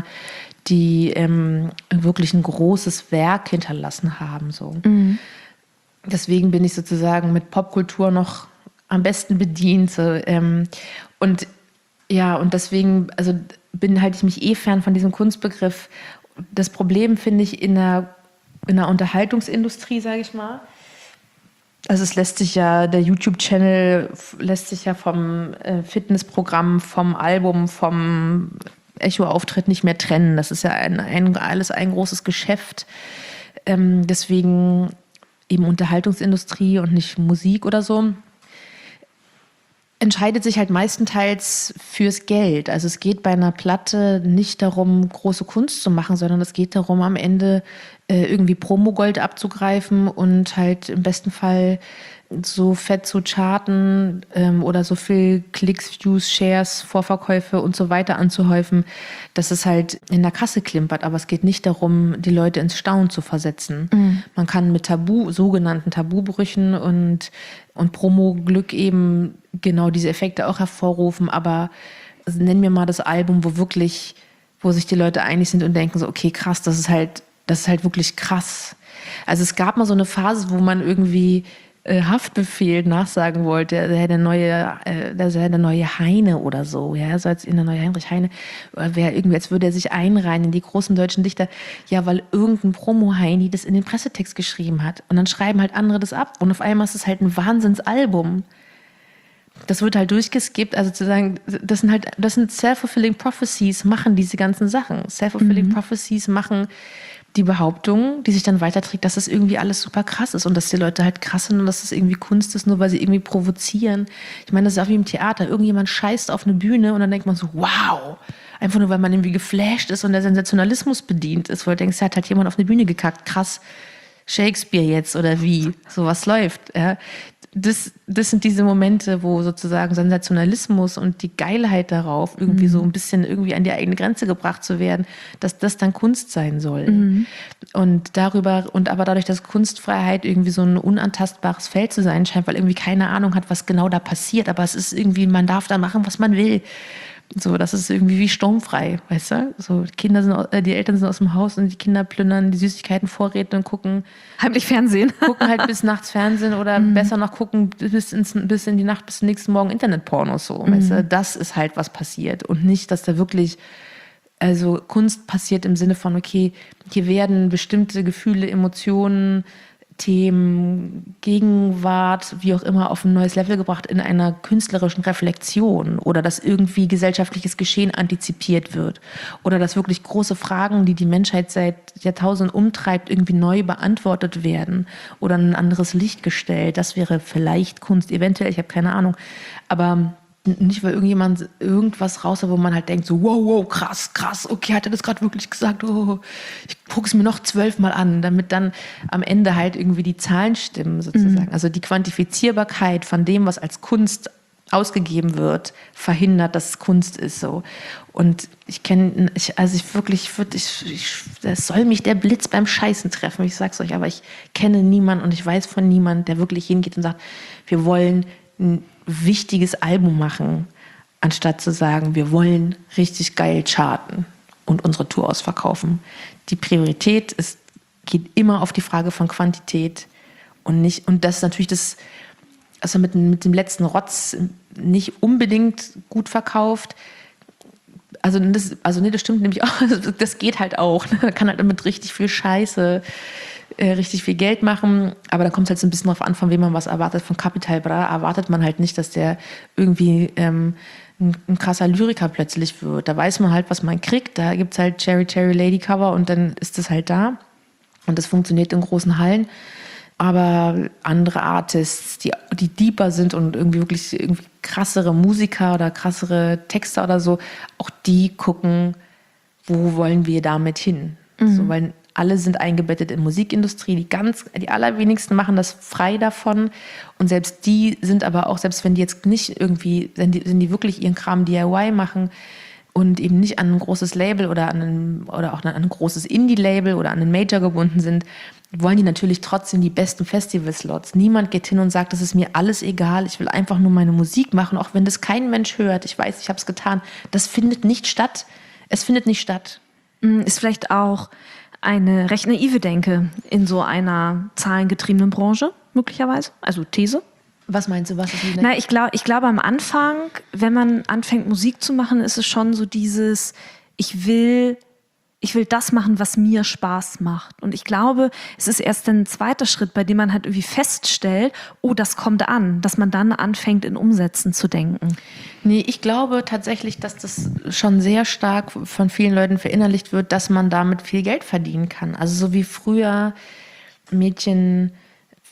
die ähm, wirklich ein großes Werk hinterlassen haben. So. Mhm. Deswegen bin ich sozusagen mit Popkultur noch am besten bedient. So, ähm, und ja, und deswegen, also bin halte ich mich eh fern von diesem Kunstbegriff. Das Problem finde ich in der, in der Unterhaltungsindustrie, sage ich mal. Also es lässt sich ja, der YouTube-Channel lässt sich ja vom äh, Fitnessprogramm, vom Album, vom Echo-Auftritt nicht mehr trennen. Das ist ja ein, ein, alles ein großes Geschäft. Ähm, deswegen eben Unterhaltungsindustrie und nicht Musik oder so. entscheidet sich halt meistenteils fürs Geld. Also es geht bei einer Platte nicht darum, große Kunst zu machen, sondern es geht darum, am Ende äh, irgendwie Promogold abzugreifen und halt im besten Fall so fett zu charten ähm, oder so viel Klicks, Views, Shares, Vorverkäufe und so weiter anzuhäufen, dass es halt in der Kasse klimpert. Aber es geht nicht darum, die Leute ins Staunen zu versetzen. Mhm. Man kann mit Tabu, sogenannten Tabubrüchen und, und Promo-Glück eben genau diese Effekte auch hervorrufen. Aber also nenn mir mal das Album, wo wirklich, wo sich die Leute einig sind und denken so, okay, krass, das ist halt, das ist halt wirklich krass. Also es gab mal so eine Phase, wo man irgendwie Haftbefehl nachsagen wollte, der sei der neue, der sei der neue Heine oder so, ja, so als in der neue Heinrich Heine, wäre irgendwie, als würde er sich einreihen in die großen deutschen Dichter, ja, weil irgendein Promo-Heini das in den Pressetext geschrieben hat und dann schreiben halt andere das ab und auf einmal ist es halt ein Wahnsinnsalbum. Das wird halt durchgeskippt, also zu sagen, das sind halt, das sind self-fulfilling prophecies, machen diese ganzen Sachen. Self-fulfilling mhm. prophecies machen die Behauptung, die sich dann weiterträgt, dass das irgendwie alles super krass ist und dass die Leute halt krass sind und dass das irgendwie Kunst ist, nur weil sie irgendwie provozieren. Ich meine, das ist auch wie im Theater. Irgendjemand scheißt auf eine Bühne und dann denkt man so, wow, einfach nur, weil man irgendwie geflasht ist und der Sensationalismus bedient ist, weil du denkst, hat halt jemand auf eine Bühne gekackt, krass, Shakespeare jetzt oder wie, sowas läuft. Ja. Das, das sind diese Momente, wo sozusagen Sensationalismus und die Geilheit darauf, irgendwie mhm. so ein bisschen irgendwie an die eigene Grenze gebracht zu werden, dass das dann Kunst sein soll. Mhm. Und darüber, und aber dadurch, dass Kunstfreiheit irgendwie so ein unantastbares Feld zu sein scheint, weil irgendwie keine Ahnung hat, was genau da passiert, aber es ist irgendwie, man darf da machen, was man will. So, das ist irgendwie wie sturmfrei, weißt du? So, die Kinder sind, äh, die Eltern sind aus dem Haus und die Kinder plündern die Süßigkeitenvorräte und gucken heimlich Fernsehen. Gucken halt bis nachts Fernsehen oder mm. besser noch gucken bis, ins, bis in die Nacht, bis zum nächsten Morgen Internetpornos so. Mm. Weißt du? Das ist halt, was passiert. Und nicht, dass da wirklich, also Kunst passiert im Sinne von, okay, hier werden bestimmte Gefühle, Emotionen, Themen, Gegenwart, wie auch immer, auf ein neues Level gebracht in einer künstlerischen Reflexion oder dass irgendwie gesellschaftliches Geschehen antizipiert wird oder dass wirklich große Fragen, die die Menschheit seit Jahrtausenden umtreibt, irgendwie neu beantwortet werden oder in ein anderes Licht gestellt. Das wäre vielleicht Kunst, eventuell, ich habe keine Ahnung, aber nicht, weil irgendjemand irgendwas raus hat, wo man halt denkt, so wow, wow, krass, krass, okay, hat er das gerade wirklich gesagt? Oh, ich gucke es mir noch zwölfmal an, damit dann am Ende halt irgendwie die Zahlen stimmen sozusagen. Mhm. Also die Quantifizierbarkeit von dem, was als Kunst ausgegeben wird, verhindert, dass es Kunst ist so. Und ich kenne, ich, also ich wirklich, ich, ich, das soll mich der Blitz beim Scheißen treffen, ich sag's euch, aber ich kenne niemanden und ich weiß von niemandem, der wirklich hingeht und sagt, wir wollen ein wichtiges Album machen, anstatt zu sagen, wir wollen richtig geil charten und unsere Tour ausverkaufen. Die Priorität ist, geht immer auf die Frage von Quantität und nicht, und das ist natürlich das, also mit, mit dem letzten Rotz nicht unbedingt gut verkauft. Also das, also nee, das stimmt nämlich auch, das geht halt auch. Man kann halt damit richtig viel Scheiße Äh, richtig viel Geld machen, aber da kommt es halt so ein bisschen drauf an, von wem man was erwartet. Von Capital Bra erwartet man halt nicht, dass der irgendwie ähm, ein, ein krasser Lyriker plötzlich wird. Da weiß man halt, was man kriegt. Da gibt es halt Cherry Cherry Lady Cover und dann ist das halt da. Und das funktioniert in großen Hallen. Aber andere Artists, die, die deeper sind und irgendwie wirklich irgendwie krassere Musiker oder krassere Texter oder so, auch die gucken, wo wollen wir damit hin? Mhm. So, weil alle sind eingebettet in Musikindustrie, die ganz, die allerwenigsten machen das frei davon und selbst die sind aber auch, selbst wenn die jetzt nicht irgendwie, wenn die, wenn die wirklich ihren Kram D I Y machen und eben nicht an ein großes Label oder an ein, oder auch an ein großes Indie-Label oder an einen Major gebunden sind, wollen die natürlich trotzdem die besten Festival-Slots. Niemand geht hin und sagt, das ist mir alles egal, ich will einfach nur meine Musik machen, auch wenn das kein Mensch hört. Ich weiß, ich habe es getan. Das findet nicht statt. Es findet nicht statt. Ist vielleicht auch eine recht naive Denke in so einer zahlengetriebenen Branche, möglicherweise? Also These? Was meinst du, was ist die? Na, ich glaube, ich glaube am Anfang, wenn man anfängt Musik zu machen, ist es schon so dieses, ich will, ich will das machen, was mir Spaß macht. Und ich glaube, es ist erst ein zweiter Schritt, bei dem man halt irgendwie feststellt, oh, das kommt an, dass man dann anfängt, in Umsätzen zu denken. Nee, ich glaube tatsächlich, dass das schon sehr stark von vielen Leuten verinnerlicht wird, dass man damit viel Geld verdienen kann. Also so wie früher Mädchen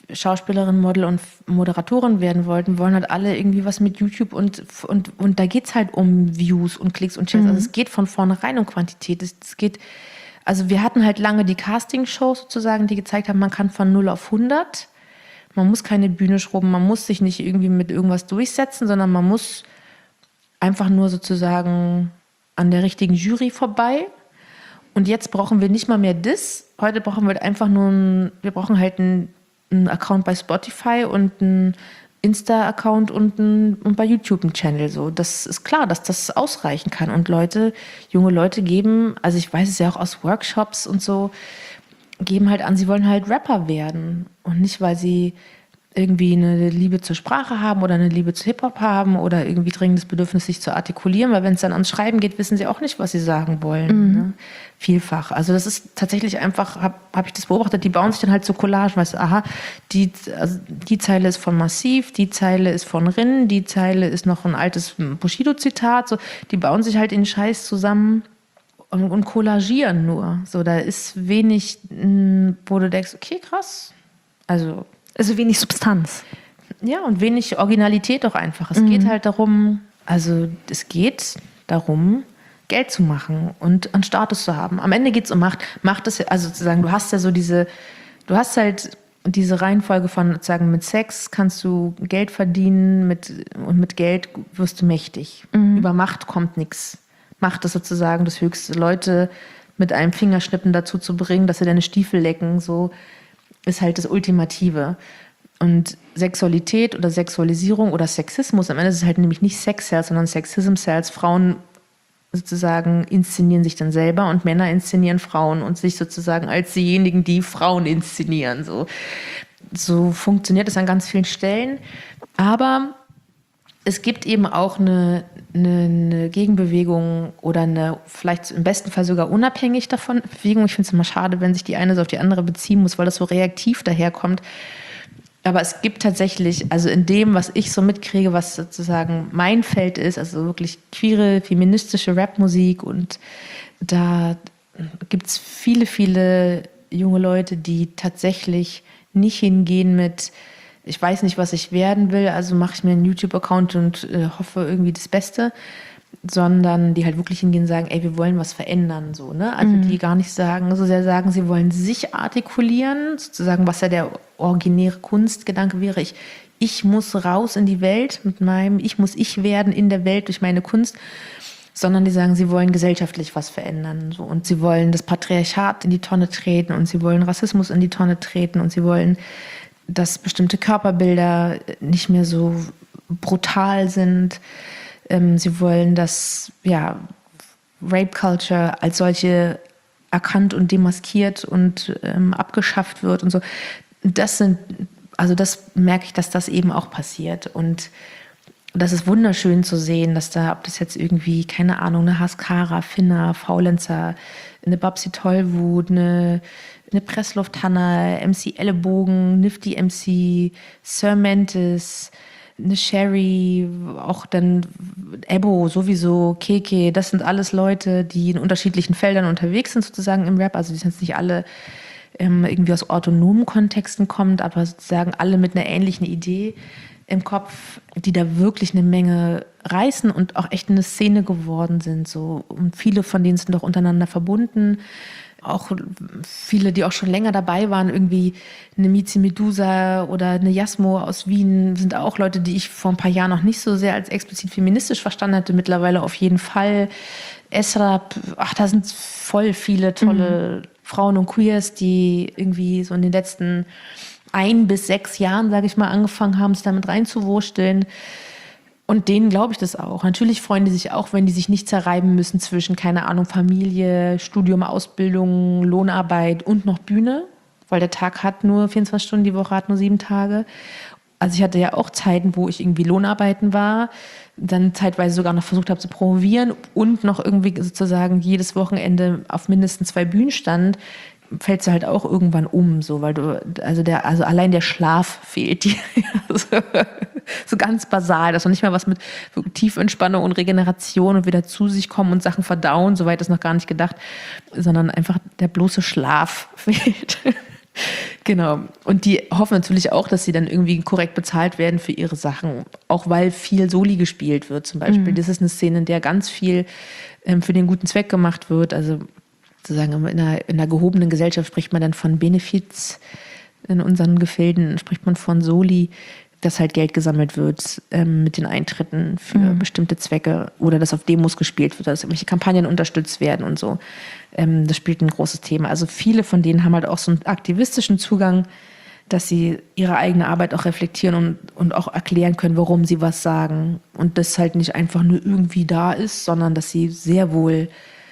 Schauspielerin, Model und Moderatorin werden wollten, wollen halt alle irgendwie was mit YouTube und, und, und da geht es halt um Views und Klicks und Shares. Mhm. Also es geht von vornherein um Quantität. Es, es geht, also wir hatten halt lange die Casting-Shows sozusagen, die gezeigt haben, man kann von null auf hundert. Man muss keine Bühne schrubben, man muss sich nicht irgendwie mit irgendwas durchsetzen, sondern man muss einfach nur sozusagen an der richtigen Jury vorbei. Und jetzt brauchen wir nicht mal mehr das. Heute brauchen wir einfach nur, ein, wir brauchen halt einen, einen Account bei Spotify und einen Insta-Account und, ein, und bei YouTube einen Channel. So, das ist klar, dass das ausreichen kann. Und Leute, junge Leute geben, also ich weiß es ja auch aus Workshops und so, geben halt an, sie wollen halt Rapper werden. Und nicht, weil sie irgendwie eine Liebe zur Sprache haben oder eine Liebe zu Hip-Hop haben oder irgendwie dringendes Bedürfnis, sich zu artikulieren, weil wenn es dann ans Schreiben geht, wissen sie auch nicht, was sie sagen wollen. Mhm. Ne? Vielfach. Also das ist tatsächlich einfach, habe hab ich das beobachtet, die bauen sich dann halt so Collagen, weißt du, aha, die, also die Zeile ist von Massiv, die Zeile ist von Rin, die Zeile ist noch ein altes Bushido-Zitat, so, die bauen sich halt in Scheiß zusammen und, und collagieren nur. So, da ist wenig, wo du denkst, okay, krass, also Also wenig Substanz. Ja, und wenig Originalität auch einfach. Es mhm. geht halt darum, also es geht darum, Geld zu machen und einen Status zu haben. Am Ende geht es um Macht. Macht ist, also sozusagen, du hast ja so diese, du hast halt diese Reihenfolge von sozusagen mit Sex kannst du Geld verdienen mit, und mit Geld wirst du mächtig. Mhm. Über Macht kommt nichts. Macht ist sozusagen das Höchste. Leute mit einem Fingerschnippen dazu zu bringen, dass sie deine Stiefel lecken, so ist halt das Ultimative. Und Sexualität oder Sexualisierung oder Sexismus, am Ende ist es halt nämlich nicht Sex-Sales, sondern Sexism-Sales. Frauen sozusagen inszenieren sich dann selber und Männer inszenieren Frauen und sich sozusagen als diejenigen, die Frauen inszenieren. So, so funktioniert es an ganz vielen Stellen. Aber es gibt eben auch eine, eine, eine Gegenbewegung oder eine, vielleicht im besten Fall sogar unabhängig davon, Bewegung. Ich finde es immer schade, wenn sich die eine so auf die andere beziehen muss, weil das so reaktiv daherkommt. Aber es gibt tatsächlich, also in dem, was ich so mitkriege, was sozusagen mein Feld ist, also wirklich queere, feministische Rapmusik, und da gibt es viele, viele junge Leute, die tatsächlich nicht hingehen mit, ich weiß nicht, was ich werden will, also mache ich mir einen YouTube-Account und äh, hoffe irgendwie das Beste, sondern die halt wirklich hingehen und sagen, ey, wir wollen was verändern, so, ne? Also mhm. die gar nicht sagen, so sehr sagen, sie wollen sich artikulieren, sozusagen, was ja der originäre Kunstgedanke wäre, ich, ich muss raus in die Welt mit meinem, ich muss ich werden in der Welt durch meine Kunst, sondern die sagen, sie wollen gesellschaftlich was verändern, so, und sie wollen das Patriarchat in die Tonne treten und sie wollen Rassismus in die Tonne treten und sie wollen, dass bestimmte Körperbilder nicht mehr so brutal sind. Ähm, sie wollen, dass ja, Rape Culture als solche erkannt und demaskiert und ähm, abgeschafft wird und so. Das sind, also das merke ich, dass das eben auch passiert. Und das ist wunderschön zu sehen, dass da, ob das jetzt irgendwie, keine Ahnung, eine Haskara, Finna, Faulenzer, eine Babsi Tollwut, eine eine Pressluft-Hanna, M C Ellenbogen, Nifty M C, Sir Mantis, eine Sherry, auch dann Ebo sowieso, Keke, das sind alles Leute, die in unterschiedlichen Feldern unterwegs sind sozusagen im Rap, also die sind jetzt nicht alle ähm, irgendwie aus autonomen Kontexten kommt, aber sozusagen alle mit einer ähnlichen Idee im Kopf, die da wirklich eine Menge reißen und auch echt eine Szene geworden sind, so, und viele von denen sind doch untereinander verbunden. Auch viele, die auch schon länger dabei waren, irgendwie eine Mizi Medusa oder eine Jasmo aus Wien, sind auch Leute, die ich vor ein paar Jahren noch nicht so sehr als explizit feministisch verstanden hatte, mittlerweile auf jeden Fall. Esrap, ach, da sind voll viele tolle mhm. Frauen und Queers, die irgendwie so in den letzten ein bis sechs Jahren, sage ich mal, angefangen haben, sich damit reinzuwursteln. Und denen glaube ich das auch. Natürlich freuen die sich auch, wenn die sich nicht zerreiben müssen zwischen, keine Ahnung, Familie, Studium, Ausbildung, Lohnarbeit und noch Bühne. Weil der Tag hat nur vierundzwanzig Stunden, die Woche hat nur sieben Tage. Also ich hatte ja auch Zeiten, wo ich irgendwie Lohnarbeiten war, dann zeitweise sogar noch versucht habe zu promovieren und noch irgendwie sozusagen jedes Wochenende auf mindestens zwei Bühnen stand. Fällst du halt auch irgendwann um, so, weil du, also der, also allein der Schlaf fehlt dir. so, so ganz basal, dass noch nicht mal was mit Tiefentspannung und Regeneration und wieder zu sich kommen und Sachen verdauen, soweit ist noch gar nicht gedacht, sondern einfach der bloße Schlaf fehlt. Genau. Und die hoffen natürlich auch, dass sie dann irgendwie korrekt bezahlt werden für ihre Sachen. Auch weil viel Soli gespielt wird zum Beispiel. Mhm. Das ist eine Szene, in der ganz viel ähm, für den guten Zweck gemacht wird. Also sozusagen in einer, in einer gehobenen Gesellschaft spricht man dann von Benefiz. In unseren Gefilden spricht man von Soli, dass halt Geld gesammelt wird ähm, mit den Eintritten für mhm. bestimmte Zwecke oder dass auf Demos gespielt wird, dass irgendwelche Kampagnen unterstützt werden und so. Ähm, das spielt ein großes Thema. Also viele von denen haben halt auch so einen aktivistischen Zugang, dass sie ihre eigene Arbeit auch reflektieren und, und auch erklären können, warum sie was sagen. Und das halt nicht einfach nur irgendwie da ist, sondern dass sie sehr wohl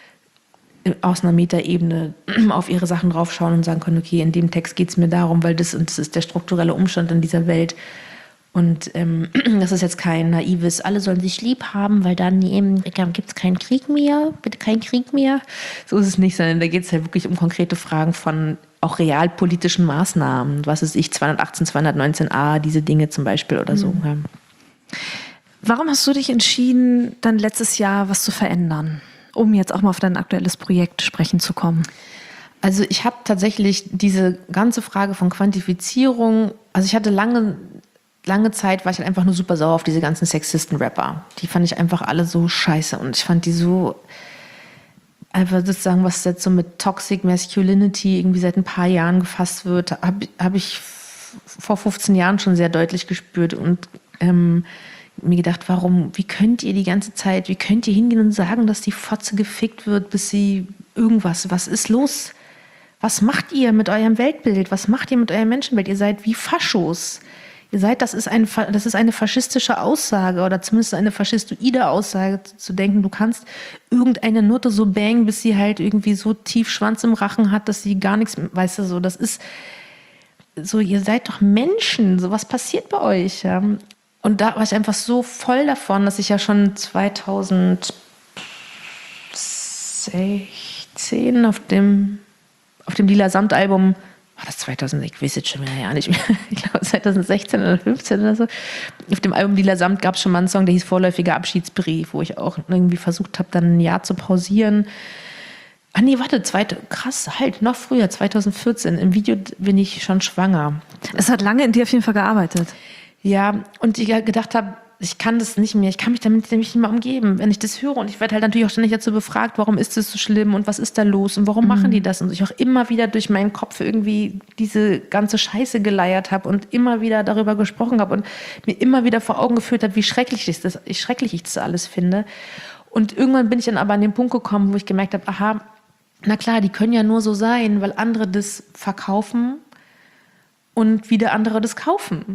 aus einer Metaebene auf ihre Sachen draufschauen und sagen können, okay, in dem Text geht es mir darum, weil das und das ist der strukturelle Umstand in dieser Welt. Und ähm, das ist jetzt kein naives, alle sollen sich lieb haben, weil dann gibt es keinen Krieg mehr, bitte keinen Krieg mehr. So ist es nicht, sondern da geht es halt wirklich um konkrete Fragen von auch realpolitischen Maßnahmen. Was ist ich, zweihundertachtzehn, zweihundertneunzehn a, diese Dinge zum Beispiel oder so. Mhm. Ja. Warum hast du dich entschieden, dann letztes Jahr was zu verändern, um jetzt auch mal auf dein aktuelles Projekt sprechen zu kommen? Also ich habe tatsächlich diese ganze Frage von Quantifizierung, also ich hatte lange... Lange Zeit war ich halt einfach nur super sauer auf diese ganzen Sexisten-Rapper. Die fand ich einfach alle so scheiße. Und ich fand die so, einfach sozusagen, was jetzt so mit Toxic Masculinity irgendwie seit ein paar Jahren gefasst wird, habe hab ich vor fünfzehn Jahren schon sehr deutlich gespürt. Und ähm, mir gedacht, warum, wie könnt ihr die ganze Zeit, wie könnt ihr hingehen und sagen, dass die Fotze gefickt wird, bis sie irgendwas, was ist los? Was macht ihr mit eurem Weltbild? Was macht ihr mit eurem Menschenbild? Ihr seid wie Faschos. Ihr seid, das ist, ein, das ist eine faschistische Aussage oder zumindest eine faschistoide Aussage, zu denken, du kannst irgendeine Nutte so bangen, bis sie halt irgendwie so tief Schwanz im Rachen hat, dass sie gar nichts, weißt du, so, das ist so, ihr seid doch Menschen, so was passiert bei euch, ja. Und da war ich einfach so voll davon, dass ich ja schon zweitausendsechzehn auf dem, auf dem Lila Samt-Album, war das zweitausend, ich weiß jetzt schon wieder ja nicht mehr, ich glaube zweitausendsechzehn oder fünfzehn oder so. Auf dem Album Lila Samt gab es schon mal einen Song, der hieß Vorläufiger Abschiedsbrief, wo ich auch irgendwie versucht habe, dann ein Jahr zu pausieren. Ah nee, warte, zweite, krass, halt, noch früher, zweitausendvierzehn. Im Video bin ich schon schwanger. Es hat lange in dir auf jeden Fall gearbeitet. Ja, und ich gedacht habe, ich kann das nicht mehr, ich kann mich damit nämlich nicht mehr umgeben, wenn ich das höre. Und ich werde halt natürlich auch ständig dazu befragt, warum ist das so schlimm und was ist da los und warum mhm. machen die das? Und ich auch immer wieder durch meinen Kopf irgendwie diese ganze Scheiße geleiert habe und immer wieder darüber gesprochen habe und mir immer wieder vor Augen geführt habe, wie schrecklich ich das, wie schrecklich ich das alles finde. Und irgendwann bin ich dann aber an den Punkt gekommen, wo ich gemerkt habe, aha, na klar, die können ja nur so sein, weil andere das verkaufen und wieder andere das kaufen.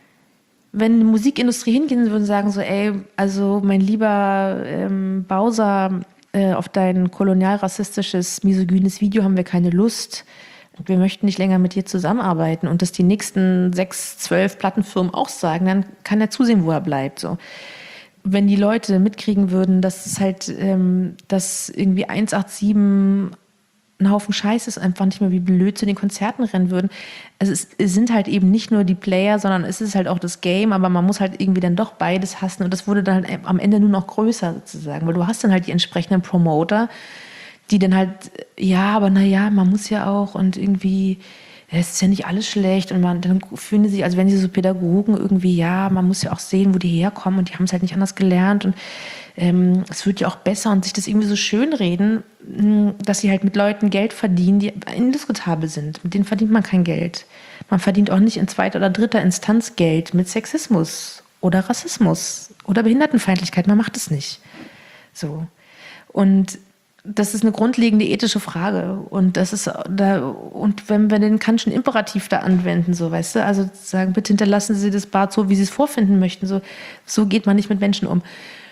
Wenn die Musikindustrie hingehen würde und sagen so, ey, also mein lieber ähm, Bowser, äh, auf dein kolonialrassistisches, misogynes Video haben wir keine Lust. Wir möchten nicht länger mit dir zusammenarbeiten. Und das die nächsten sechs, zwölf Plattenfirmen auch sagen, dann kann er zusehen, wo er bleibt. So. Wenn die Leute mitkriegen würden, dass es halt, ähm, dass irgendwie eins acht sieben ein Haufen Scheiß ist, einfach nicht mehr wie blöd zu den Konzerten rennen würden. Also es, es sind halt eben nicht nur die Player, sondern es ist halt auch das Game, aber man muss halt irgendwie dann doch beides hassen und das wurde dann halt am Ende nur noch größer sozusagen, weil du hast dann halt die entsprechenden Promoter, die dann halt, ja, aber naja, man muss ja auch und irgendwie, es ist ja nicht alles schlecht und man, dann fühlen die sich, also wenn sie so Pädagogen irgendwie, ja, man muss ja auch sehen, wo die herkommen und die haben es halt nicht anders gelernt und ähm, es wird ja auch besser und sich das irgendwie so schönreden, dass sie halt mit Leuten Geld verdienen, die indiskutabel sind. Mit denen verdient man kein Geld. Man verdient auch nicht in zweiter oder dritter Instanz Geld mit Sexismus oder Rassismus oder Behindertenfeindlichkeit. Man macht es nicht. So. Und das ist eine grundlegende ethische Frage. Und das ist da, und wenn wir den Kantschen Imperativ da anwenden, so, weißt du, also sagen, bitte hinterlassen Sie das Bad so, wie Sie es vorfinden möchten. So, so geht man nicht mit Menschen um.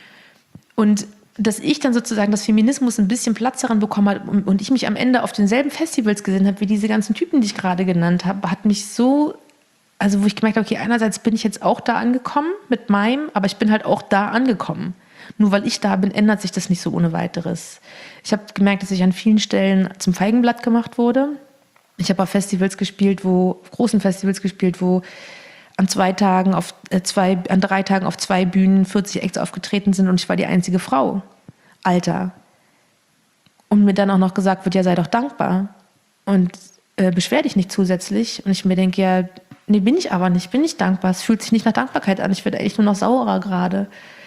Und dass ich dann sozusagen das Feminismus ein bisschen Platz daran bekommen habe und ich mich am Ende auf denselben Festivals gesehen habe, wie diese ganzen Typen, die ich gerade genannt habe, hat mich so, also wo ich gemerkt habe, okay, einerseits bin ich jetzt auch da angekommen mit meinem, aber ich bin halt auch da angekommen. Nur weil ich da bin, ändert sich das nicht so ohne weiteres. Ich habe gemerkt, dass ich an vielen Stellen zum Feigenblatt gemacht wurde. Ich habe auf Festivals gespielt, wo, auf großen Festivals gespielt, wo an zwei Tagen auf äh, zwei, an drei Tagen auf zwei Bühnen vierzig Acts aufgetreten sind und ich war die einzige Frau. Alter. Und mir dann auch noch gesagt wird, ja, sei doch dankbar. Und äh, beschwer dich nicht zusätzlich. Und ich mir denke, ja, nee, bin ich aber nicht, bin nicht dankbar. Es fühlt sich nicht nach Dankbarkeit an. Ich werde eigentlich nur noch saurer gerade.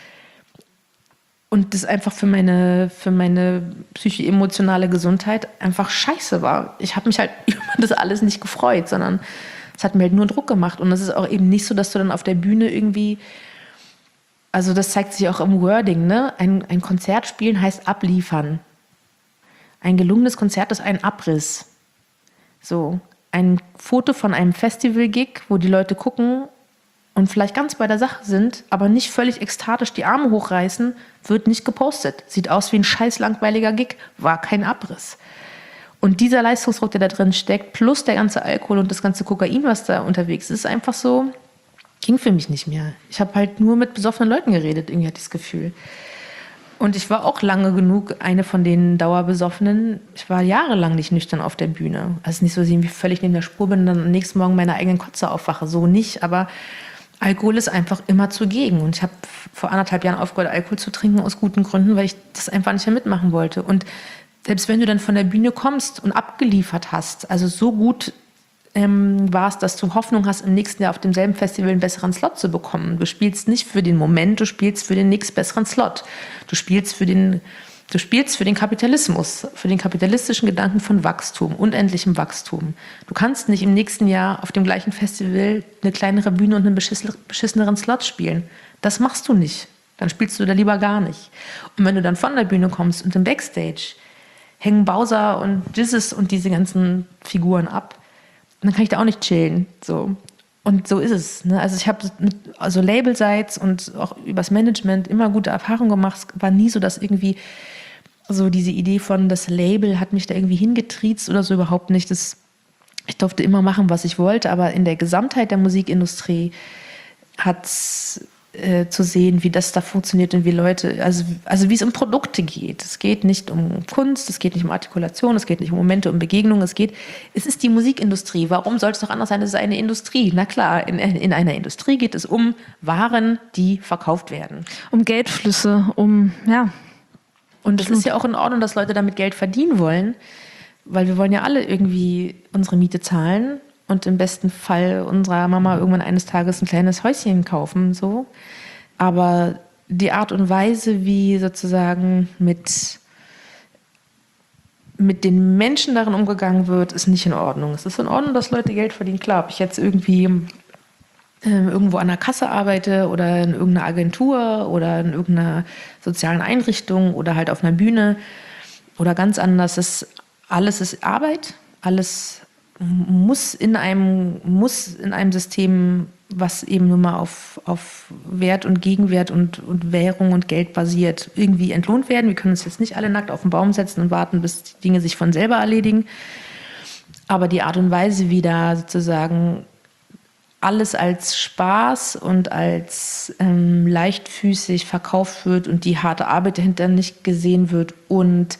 Und das einfach für meine, für meine psycho-emotionale Gesundheit einfach scheiße war. Ich habe mich halt über das alles nicht gefreut, sondern es hat mir halt nur Druck gemacht. Und es ist auch eben nicht so, dass du dann auf der Bühne irgendwie, also das zeigt sich auch im Wording, ne? Ein, ein Konzert spielen heißt abliefern. Ein gelungenes Konzert ist ein Abriss. So, ein Foto von einem Festival-Gig, wo die Leute gucken und vielleicht ganz bei der Sache sind, aber nicht völlig ekstatisch die Arme hochreißen, wird nicht gepostet. Sieht aus wie ein scheiß langweiliger Gig, war kein Abriss. Und dieser Leistungsdruck, der da drin steckt, plus der ganze Alkohol und das ganze Kokain, was da unterwegs ist, ist einfach so, ging für mich nicht mehr. Ich habe halt nur mit besoffenen Leuten geredet, irgendwie hatte ich das Gefühl. Und ich war auch lange genug eine von den Dauerbesoffenen. Ich war jahrelang nicht nüchtern auf der Bühne. Also nicht so, dass ich irgendwie völlig neben der Spur bin und dann am nächsten Morgen meine eigenen Kotze aufwache. So nicht, aber Alkohol ist einfach immer zugegen. Und ich habe vor anderthalb Jahren aufgehört, Alkohol zu trinken, aus guten Gründen, weil ich das einfach nicht mehr mitmachen wollte. Und selbst wenn du dann von der Bühne kommst und abgeliefert hast, also so gut ähm, war es, dass du Hoffnung hast, im nächsten Jahr auf demselben Festival einen besseren Slot zu bekommen. Du spielst nicht für den Moment, du spielst für den nächst besseren Slot. Du spielst für den, du spielst für den Kapitalismus, für den kapitalistischen Gedanken von Wachstum, unendlichem Wachstum. Du kannst nicht im nächsten Jahr auf dem gleichen Festival eine kleinere Bühne und einen beschisseneren Slot spielen. Das machst du nicht. Dann spielst du da lieber gar nicht. Und wenn du dann von der Bühne kommst und im Backstage hängen Bowser und Jizzes und diese ganzen Figuren ab, dann kann ich da auch nicht chillen. So. Und so ist es. Ne? Also ich habe mit also Labelseits und auch übers Management immer gute Erfahrungen gemacht. Es war nie so, dass irgendwie so diese Idee von das Label hat mich da irgendwie hingetriezt oder so, überhaupt nicht. Das, ich durfte immer machen, was ich wollte, aber in der Gesamtheit der Musikindustrie hat es äh, zu sehen, wie das da funktioniert und wie Leute, also, also wie es um Produkte geht. Es geht nicht um Kunst, es geht nicht um Artikulation, es geht nicht um Momente, um Begegnungen, es geht, es ist die Musikindustrie. Warum sollte es doch anders sein? Es ist eine Industrie. Na klar, in, in einer Industrie geht es um Waren, die verkauft werden. Um Geldflüsse, um, ja. Und es ist ja auch in Ordnung, dass Leute damit Geld verdienen wollen, weil wir wollen ja alle irgendwie unsere Miete zahlen und im besten Fall unserer Mama irgendwann eines Tages ein kleines Häuschen kaufen, so. Aber die Art und Weise, wie sozusagen mit, mit den Menschen darin umgegangen wird, ist nicht in Ordnung. Es ist in Ordnung, dass Leute Geld verdienen. Klar, ob ich jetzt irgendwie äh, irgendwo an der Kasse arbeite oder in irgendeiner Agentur oder in irgendeiner sozialen Einrichtung oder halt auf einer Bühne oder ganz anders, ist, alles ist Arbeit, alles muss in einem, muss in einem System, was eben nur mal auf, auf Wert und Gegenwert und, und Währung und Geld basiert, irgendwie entlohnt werden. Wir können uns jetzt nicht alle nackt auf den Baum setzen und warten, bis die Dinge sich von selber erledigen. Aber die Art und Weise, wie da sozusagen alles als Spaß und als ähm, leichtfüßig verkauft wird und die harte Arbeit dahinter nicht gesehen wird und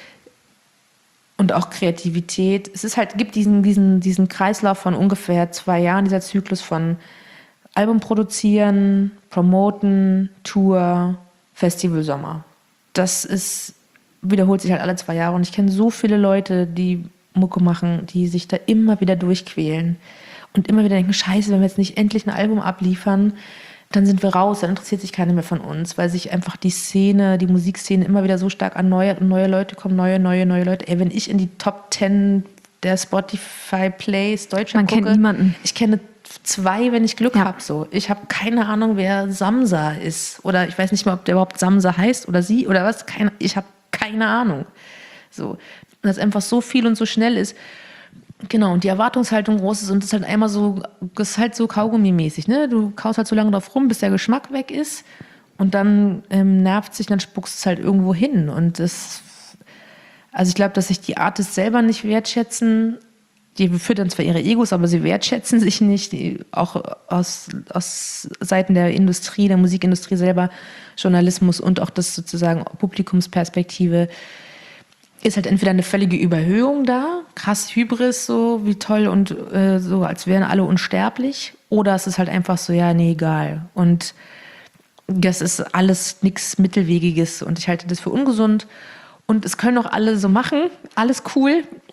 Und auch Kreativität. Es ist halt, gibt diesen, diesen, diesen Kreislauf von ungefähr zwei Jahren, dieser Zyklus von Album produzieren, promoten, Tour, Festival, Sommer. Das ist, wiederholt sich halt alle zwei Jahre. Und ich kenne so viele Leute, die Mucke machen, die sich da immer wieder durchquälen. Und immer wieder denken, scheiße, wenn wir jetzt nicht endlich ein Album abliefern, dann sind wir raus, dann interessiert sich keiner mehr von uns, weil sich einfach die Szene, die Musikszene immer wieder so stark erneuert und neue Leute kommen, neue, neue, neue Leute. Ey, wenn ich in die Top Ten der Spotify Plays Deutschland gucke, kennt niemanden. Ich kenne zwei, wenn ich Glück ja. habe. So. Ich habe keine Ahnung, wer Samsa ist. Oder ich weiß nicht mal, ob der überhaupt Samsa heißt oder sie oder was. Keine, ich habe keine Ahnung. So. Und dass einfach so viel und so schnell ist. Genau, und die Erwartungshaltung groß ist und das ist halt einmal so, das ist halt so Kaugummi-mäßig, ne? Du kaust halt so lange drauf rum, bis der Geschmack weg ist und dann ähm, nervt sich, dann spuckst es halt irgendwo hin und das, also ich glaube, dass sich die Artists selber nicht wertschätzen, die füttern zwar ihre Egos, aber sie wertschätzen sich nicht, die, auch aus, aus Seiten der Industrie, der Musikindustrie selber, Journalismus und auch das sozusagen Publikumsperspektive, ist halt entweder eine völlige Überhöhung da, krass Hybris, so wie toll und äh, so, als wären alle unsterblich. Oder es ist halt einfach so, ja, nee, egal. Und das ist alles nichts Mittelwegiges und ich halte das für ungesund. Und es können auch alle so machen, alles cool.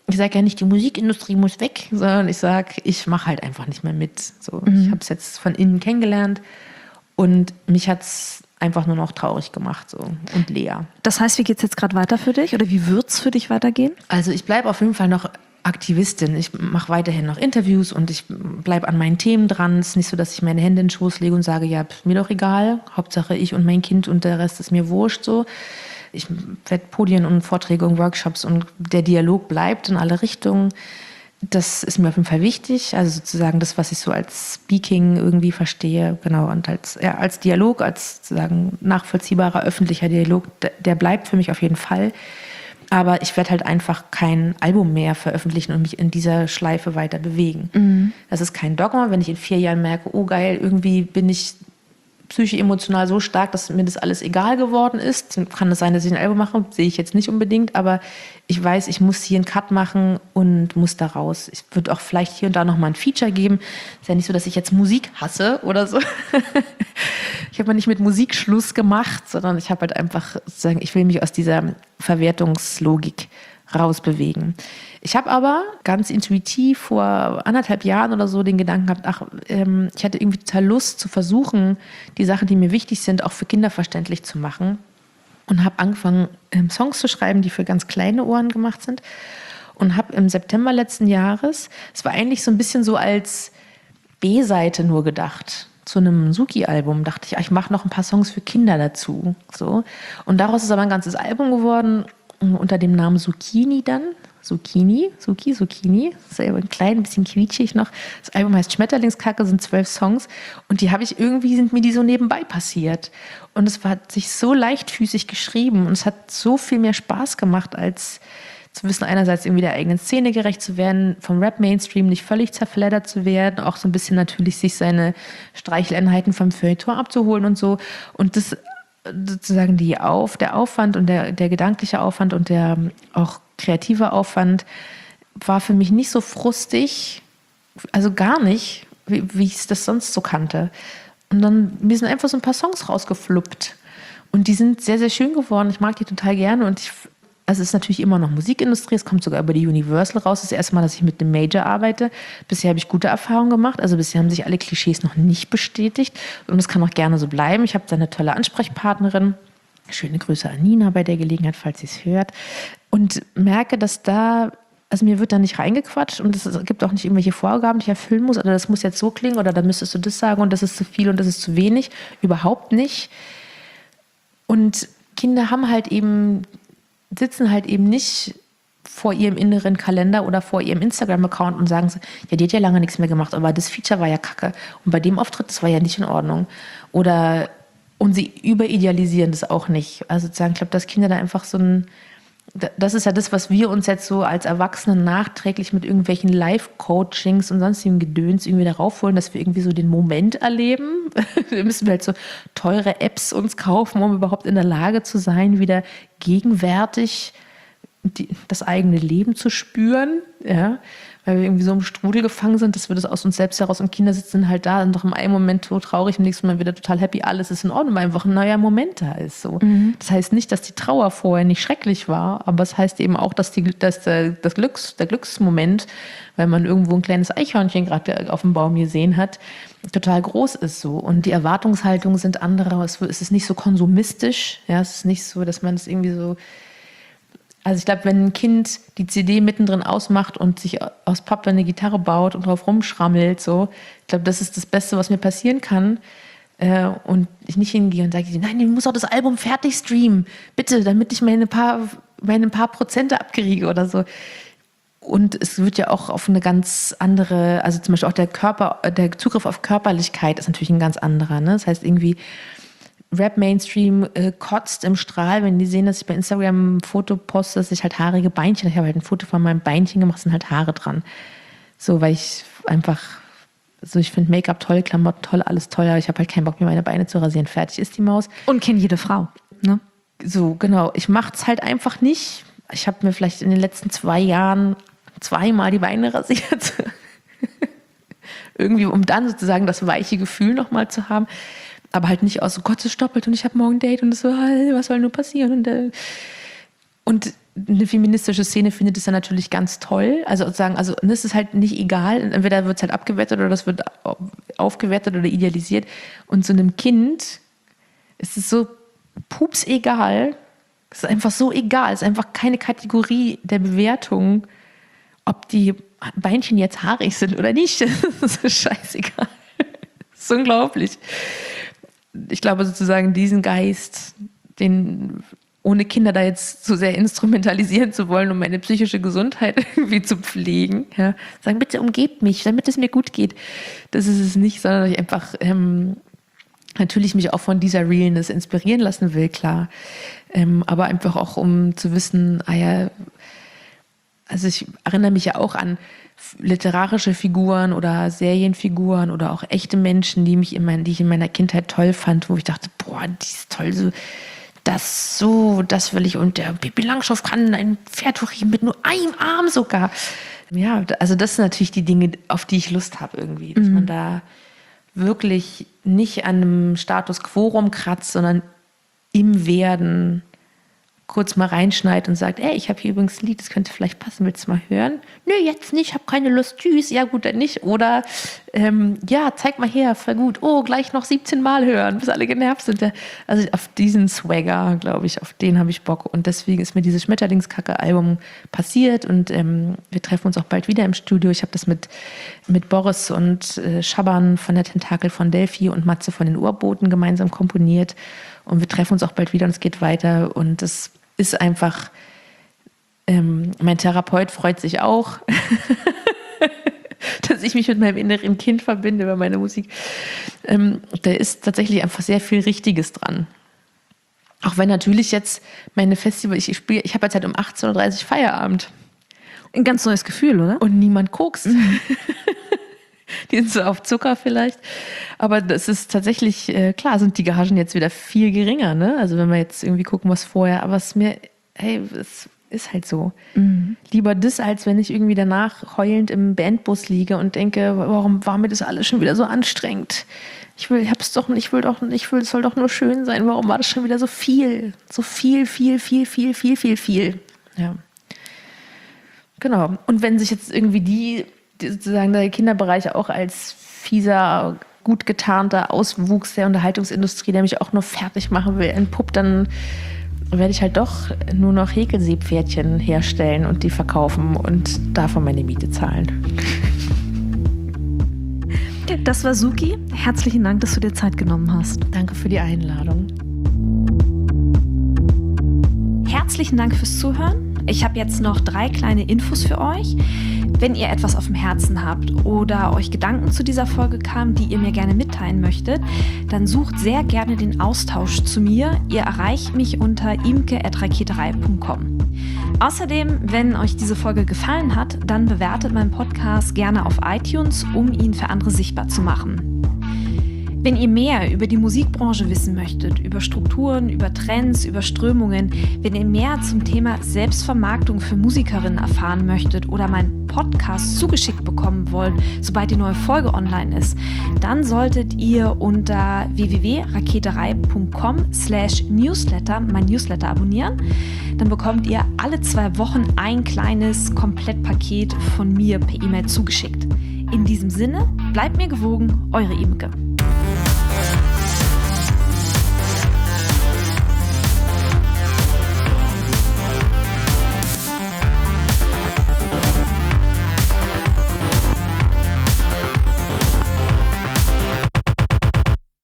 ich sage ja nicht, die Musikindustrie muss weg, sondern ich sage, ich mache halt einfach nicht mehr mit. So, mhm. Ich habe es jetzt von innen kennengelernt und mich hat es einfach nur noch traurig gemacht so und leer. Das heißt, wie geht es jetzt gerade weiter für dich oder wie wird es für dich weitergehen? Also ich bleibe auf jeden Fall noch Aktivistin. Ich mache weiterhin noch Interviews und ich bleibe an meinen Themen dran. Es ist nicht so, dass ich meine Hände in den Schoß lege und sage, ja, mir doch egal, Hauptsache ich und mein Kind und der Rest ist mir wurscht so. Ich werde Podien und Vorträge und Workshops und der Dialog bleibt in alle Richtungen. Das ist mir auf jeden Fall wichtig. Also sozusagen das, was ich so als Speaking irgendwie verstehe, genau, und als, ja, als Dialog, als sozusagen nachvollziehbarer öffentlicher Dialog, der bleibt für mich auf jeden Fall. Aber ich werde halt einfach kein Album mehr veröffentlichen und mich in dieser Schleife weiter bewegen. Mhm. Das ist kein Dogma. Wenn ich in vier Jahren merke, oh geil, irgendwie bin ich psychisch-emotional so stark, dass mir das alles egal geworden ist. Dann kann es sein, dass ich ein Album mache, sehe ich jetzt nicht unbedingt, aber ich weiß, ich muss hier einen Cut machen und muss da raus. Ich würde auch vielleicht hier und da nochmal ein Feature geben. Ist ja nicht so, dass ich jetzt Musik hasse oder so. Ich habe ja nicht mit Musik Schluss gemacht, sondern ich habe halt einfach sozusagen, ich will mich aus dieser Verwertungslogik rausbewegen. Ich habe aber ganz intuitiv vor anderthalb Jahren oder so den Gedanken gehabt, ach, ähm, ich hatte irgendwie total Lust zu versuchen, die Sachen, die mir wichtig sind, auch für Kinder verständlich zu machen. Und habe angefangen, ähm, Songs zu schreiben, die für ganz kleine Ohren gemacht sind. Und habe im September letzten Jahres, es war eigentlich so ein bisschen so als B-Seite nur gedacht, zu einem Suki-Album, dachte ich, ach, ich mache noch ein paar Songs für Kinder dazu. So. Und daraus ist aber ein ganzes Album geworden, unter dem Namen Zucchini dann. Zucchini, Suki, Zucchini, selber ein klein bisschen quietschig noch. Das Album heißt Schmetterlingskacke, sind zwölf Songs und die habe ich irgendwie, sind mir die so nebenbei passiert. Und es hat sich so leichtfüßig geschrieben und es hat so viel mehr Spaß gemacht, als zu wissen, einerseits irgendwie der eigenen Szene gerecht zu werden, vom Rap-Mainstream nicht völlig zerfleddert zu werden, auch so ein bisschen natürlich sich seine Streicheleinheiten vom Feuilleton abzuholen und so. Und das sozusagen die Auf, der Aufwand und der, der gedankliche Aufwand und der auch kreativer Aufwand war für mich nicht so frustig, also gar nicht, wie, wie ich das sonst so kannte. Und dann, mir sind einfach so ein paar Songs rausgefluppt. Und die sind sehr, sehr schön geworden. Ich mag die total gerne. Und ich, also es ist natürlich immer noch Musikindustrie. Es kommt sogar über die Universal raus. Das ist das erste Mal, dass ich mit einem Major arbeite. Bisher habe ich gute Erfahrungen gemacht. Also bisher haben sich alle Klischees noch nicht bestätigt. Und es kann auch gerne so bleiben. Ich habe da eine tolle Ansprechpartnerin. Schöne Grüße an Nina bei der Gelegenheit, falls sie es hört. Und merke, dass da, also mir wird da nicht reingequatscht und es gibt auch nicht irgendwelche Vorgaben, die ich erfüllen muss. Oder das muss jetzt so klingen oder da müsstest du das sagen und das ist zu viel und das ist zu wenig. Überhaupt nicht. Und Kinder haben halt eben, sitzen halt eben nicht vor ihrem inneren Kalender oder vor ihrem Instagram-Account und sagen so, ja, die hat ja lange nichts mehr gemacht, aber das Feature war ja kacke. Und bei dem Auftritt, das war ja nicht in Ordnung. Oder und sie überidealisieren das auch nicht. Also sozusagen, ich glaube, dass Kinder da einfach so ein, das ist ja das, was wir uns jetzt so als Erwachsene nachträglich mit irgendwelchen Live-Coachings und sonstigem Gedöns irgendwie darauf holen, dass wir irgendwie so den Moment erleben. Wir müssen halt so teure Apps uns kaufen, um überhaupt in der Lage zu sein, wieder gegenwärtig die, das eigene Leben zu spüren, ja, weil wir irgendwie so im Strudel gefangen sind, dass wir das aus uns selbst heraus und Kinder sitzen halt da und doch im einen Moment so traurig, im nächsten Mal wieder total happy, alles ist in Ordnung, weil einfach ein neuer Moment da ist. So. Mhm. Das heißt nicht, dass die Trauer vorher nicht schrecklich war, aber es heißt eben auch, dass, die, dass der, das Glücks, der Glücksmoment, weil man irgendwo ein kleines Eichhörnchen gerade auf dem Baum gesehen hat, total groß ist so. Und die Erwartungshaltungen sind andere, es ist nicht so konsumistisch, ja, es ist nicht so, dass man es irgendwie so. Also ich glaube, wenn ein Kind die C D mittendrin ausmacht und sich aus Pappe eine Gitarre baut und drauf rumschrammelt, so, ich glaube, das ist das Beste, was mir passieren kann. Äh, und ich nicht hingehe und sage, nein, du musst auch das Album fertig streamen, bitte, damit ich meine paar, meine paar Prozente abkriege oder so. Und es wird ja auch auf eine ganz andere, also zum Beispiel auch der Körper, der Zugriff auf Körperlichkeit ist natürlich ein ganz anderer. Ne? Das heißt irgendwie, Rap-Mainstream äh, kotzt im Strahl, wenn die sehen, dass ich bei Instagram ein Foto poste, dass ich halt haarige Beinchen, ich habe halt ein Foto von meinem Beinchen gemacht, sind halt Haare dran. So, weil ich einfach, so ich finde Make-up toll, Klamotten toll, alles toll, aber ich habe halt keinen Bock, mir meine Beine zu rasieren. Fertig ist die Maus. Und kennt jede Frau, ne? So, genau. Ich mache es halt einfach nicht. Ich habe mir vielleicht in den letzten zwei Jahren zweimal die Beine rasiert. Irgendwie, um dann sozusagen das weiche Gefühl nochmal zu haben. Aber halt nicht aus, oh Gott, es stoppelt und ich habe morgen ein Date und das so, was soll nur passieren? Und, äh, und eine feministische Szene findet es dann natürlich ganz toll. Also sagen, also es ist halt nicht egal. Entweder wird es halt abgewertet oder das wird aufgewertet oder idealisiert. Und so einem Kind ist es so pups egal. Es ist einfach so egal. Es ist einfach keine Kategorie der Bewertung, ob die Beinchen jetzt haarig sind oder nicht. Das ist so scheißegal. Das ist unglaublich. Ich glaube sozusagen diesen Geist, den ohne Kinder da jetzt so sehr instrumentalisieren zu wollen, um meine psychische Gesundheit irgendwie zu pflegen. Ja. Sagen, bitte umgebt mich, damit es mir gut geht. Das ist es nicht, sondern ich einfach ähm, natürlich mich auch von dieser Realness inspirieren lassen will, klar. Ähm, aber einfach auch, um zu wissen, ah ja, also ich erinnere mich ja auch an literarische Figuren oder Serienfiguren oder auch echte Menschen, die mich in mein, die ich in meiner Kindheit toll fand, wo ich dachte, boah, die ist toll, so das so, das will ich. Und der Pippi Langstrumpf kann ein Pferd hochheben mit nur einem Arm sogar. Ja, also das sind natürlich die Dinge, auf die ich Lust habe irgendwie. Dass mhm. man da wirklich nicht an einem Status quo rumkratzt, sondern im Werden kurz mal reinschneidet und sagt, ey, ich habe hier übrigens ein Lied, das könnte vielleicht passen, willst du mal hören? Nö, jetzt nicht, habe keine Lust, tschüss, ja gut, dann nicht. Oder, ähm, ja, zeig mal her, voll gut, oh, gleich noch siebzehn Mal hören, bis alle genervt sind. Also auf diesen Swagger, glaube ich, auf den habe ich Bock. Und deswegen ist mir dieses Schmetterlingskacke-Album passiert und ähm, wir treffen uns auch bald wieder im Studio. Ich habe das mit, mit Boris und äh, Schaban von der Tentakel von Delphi und Matze von den Urboten gemeinsam komponiert. Und wir treffen uns auch bald wieder und es geht weiter. Und das ist einfach, ähm, mein Therapeut freut sich auch, dass ich mich mit meinem inneren Kind verbinde über meine Musik. Ähm, da ist tatsächlich einfach sehr viel Richtiges dran. Auch wenn natürlich jetzt meine Festival, ich spiele, ich habe jetzt halt um achtzehn Uhr dreißig Feierabend. Ein ganz neues Gefühl, oder? Und niemand guckst. Mhm. Die sind so auf Zucker vielleicht. Aber das ist tatsächlich, äh, klar, sind die Gagen jetzt wieder viel geringer, ne? Also wenn wir jetzt irgendwie gucken, was vorher, aber es ist mir, hey, es ist halt so. Mhm. Lieber das, als wenn ich irgendwie danach heulend im Bandbus liege und denke, warum war mir das alles schon wieder so anstrengend? Ich will, ich hab's doch, ich will doch, ich will, es soll doch nur schön sein. Warum war das schon wieder so viel? So viel, viel, viel, viel, viel, viel, viel. Ja. Genau. Und wenn sich jetzt irgendwie die sozusagen der Kinderbereich auch als fieser, gut getarnter Auswuchs der Unterhaltungsindustrie, der mich auch nur fertig machen will, entpuppt, dann werde ich halt doch nur noch Häkelseepferdchen herstellen und die verkaufen und davon meine Miete zahlen. Das war Suki. Herzlichen Dank, dass du dir Zeit genommen hast. Danke für die Einladung. Herzlichen Dank fürs Zuhören. Ich habe jetzt noch drei kleine Infos für euch. Wenn ihr etwas auf dem Herzen habt oder euch Gedanken zu dieser Folge kamen, die ihr mir gerne mitteilen möchtet, dann sucht sehr gerne den Austausch zu mir. Ihr erreicht mich unter imke at raketerei punkt com. Außerdem, wenn euch diese Folge gefallen hat, dann bewertet meinen Podcast gerne auf iTunes, um ihn für andere sichtbar zu machen. Wenn ihr mehr über die Musikbranche wissen möchtet, über Strukturen, über Trends, über Strömungen, wenn ihr mehr zum Thema Selbstvermarktung für Musikerinnen erfahren möchtet oder meinen Podcast zugeschickt bekommen wollt, sobald die neue Folge online ist, dann solltet ihr unter w w w punkt raketerei punkt com slash newsletter mein Newsletter abonnieren. Dann bekommt ihr alle zwei Wochen ein kleines Komplettpaket von mir per E-Mail zugeschickt. In diesem Sinne, bleibt mir gewogen, eure Imke.